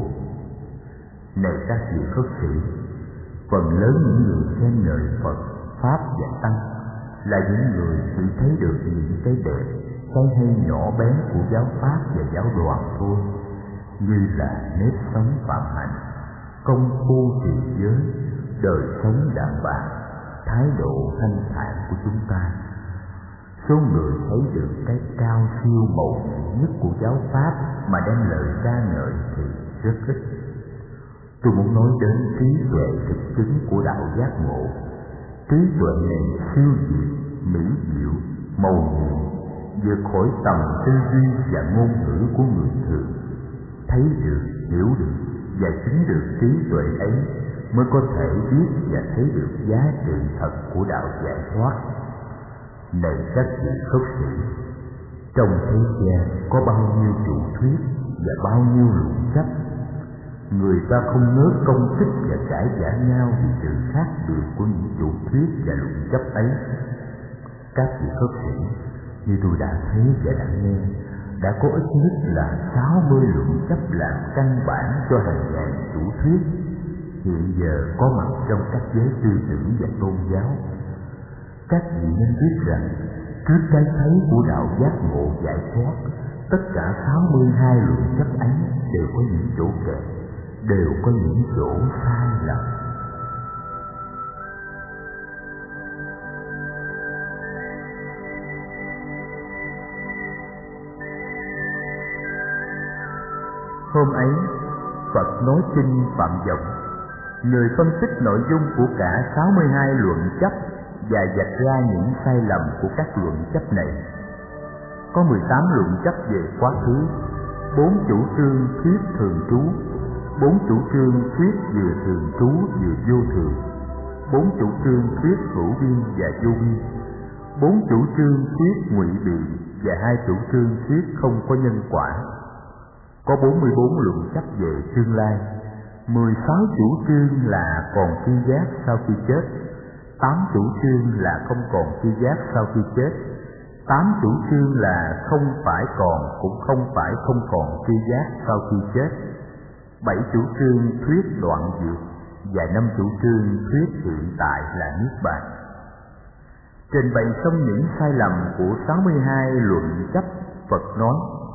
Này các vị khất sĩ, phần lớn những người khen ngợi Phật, Pháp và Tăng là những người chỉ thấy được những cái đẹp, cái hay nhỏ bé của giáo Pháp và giáo đoàn thôi, như là nếp sống phạm hạnh, công phu trì giới, đời sống đạm bạc, thái độ thanh thản của chúng ta. Số người thấy được cái cao siêu mầu nhiệm nhất của giáo pháp mà đem lời ca ngợi thì rất ít. Tôi muốn nói đến trí tuệ thực chứng của đạo giác ngộ. Trí tuệ này siêu diệu, mỹ diệu, mầu nhiệm, vượt khỏi tầm tư duy và ngôn ngữ của người thường. Thấy được, hiểu được và chứng được trí tuệ ấy mới có thể biết và thấy được giá trị thật của đạo giải thoát. Này các vị khất sĩ, trong thế gian có bao nhiêu trụ thuyết và bao nhiêu luận chấp. Người ta không ngớt công kích và cãi vã nhau vì sự khác biệt của những trụ thuyết và luận chấp ấy. Các vị khất sĩ, như tôi đã thấy và đã nghe, đã có ít nhất là 60 luận chấp làm căn bản cho hàng ngàn chủ thuyết hiện giờ có mặt trong các giới tư tưởng và tôn giáo. Các vị nên biết rằng trước cái thấy của đạo giác ngộ giải thoát, tất cả 62 luận chấp ấy đều có những chỗ kẹt, đều có những chỗ sai lầm. Hôm ấy, Phật nói kinh Phạm Vọng. người phân tích nội dung của cả 62 luận chấp và vạch ra những sai lầm của các luận chấp này. Có 18 luận chấp về quá khứ, 4 chủ trương thuyết thường trú, 4 chủ trương thuyết vừa thường trú vừa vô thường, 4 chủ trương thuyết hữu biên và vô biên, 4 chủ trương thuyết ngụy biện và 2 chủ trương thuyết không có nhân quả. Có 44 luận chấp về tương lai, 16 chủ trương là còn tri giác sau khi chết, 8 chủ trương là không còn tri giác sau khi chết, 8 chủ trương là không phải còn cũng không phải không còn tri giác sau khi chết, 7 chủ trương thuyết đoạn diệt và 5 chủ trương thuyết hiện tại là niết bàn. Trình bày xong những sai lầm của 62 luận chấp, Phật nói: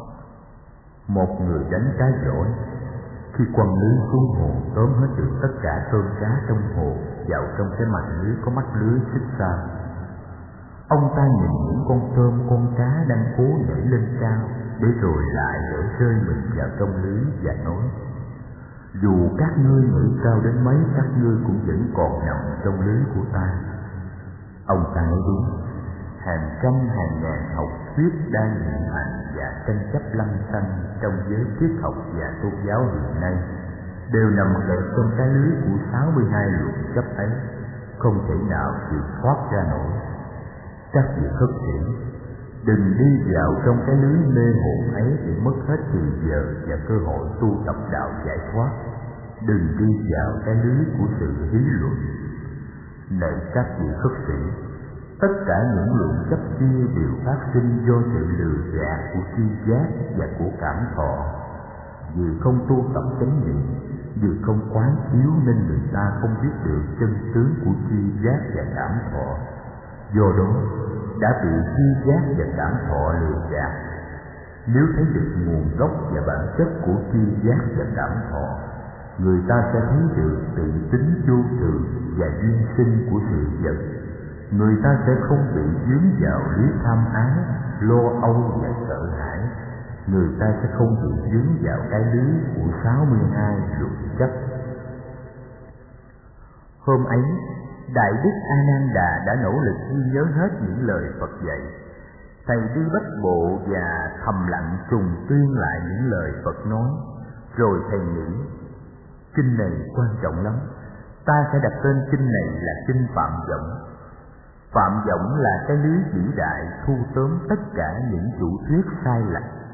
một người đánh cá giỏi, khi quăng lưới xuống hồ tóm hết được tất cả tôm cá trong hồ vào trong cái mành lưới có mắt lưới xích sao. Ông ta nhìn những con tôm con cá đang cố nhảy lên cao để rồi lại để rơi mình vào trong lưới và nói: dù các ngươi nhảy cao đến mấy, các ngươi cũng vẫn còn nằm trong lưới của ta. Ông ta nói đúng. Hàng trăm hàng ngàn học thuyết đang hiện hành và tranh chấp lăng xăng trong giới triết học và tôn giáo hiện nay đều nằm kẹt trong cái lưới của 62 luận chấp ấy, không thể nào chịu thoát ra nổi. Các vị khất sĩ, đừng đi vào trong cái lưới mê hồn ấy để mất hết thời giờ và cơ hội tu tập đạo giải thoát. Đừng đi vào cái lưới của sự lý luận. Này các vị khất sĩ, tất cả những luận chấp kia đều phát sinh do sự lừa gạt của tri giác và của cảm thọ. Vì không tu tập chánh niệm, vì không quán chiếu nên người ta không biết được chân tướng của tri giác và cảm thọ. Do đó đã bị tri giác và cảm thọ lừa gạt. Nếu thấy được nguồn gốc và bản chất của tri giác và cảm thọ, người ta sẽ thấy được tự tính vô thường và duyên sinh của sự vật. Người ta sẽ không bị dướng vào lý tham ái, lo âu và sợ hãi. Người ta sẽ không bị dướng vào cái lưới của 62 luận chấp. Hôm ấy, Đại Đức A Nan Đà đã nỗ lực ghi nhớ hết những lời Phật dạy. Thầy đi bách bộ và thầm lặng trùng tuyên lại những lời Phật nói. Rồi thầy nghĩ, kinh này quan trọng lắm, ta sẽ đặt tên kinh này là kinh Phạm Võng. Phạm Võng là cái lưới vĩ đại thu tóm tất cả những chủ thuyết sai lệch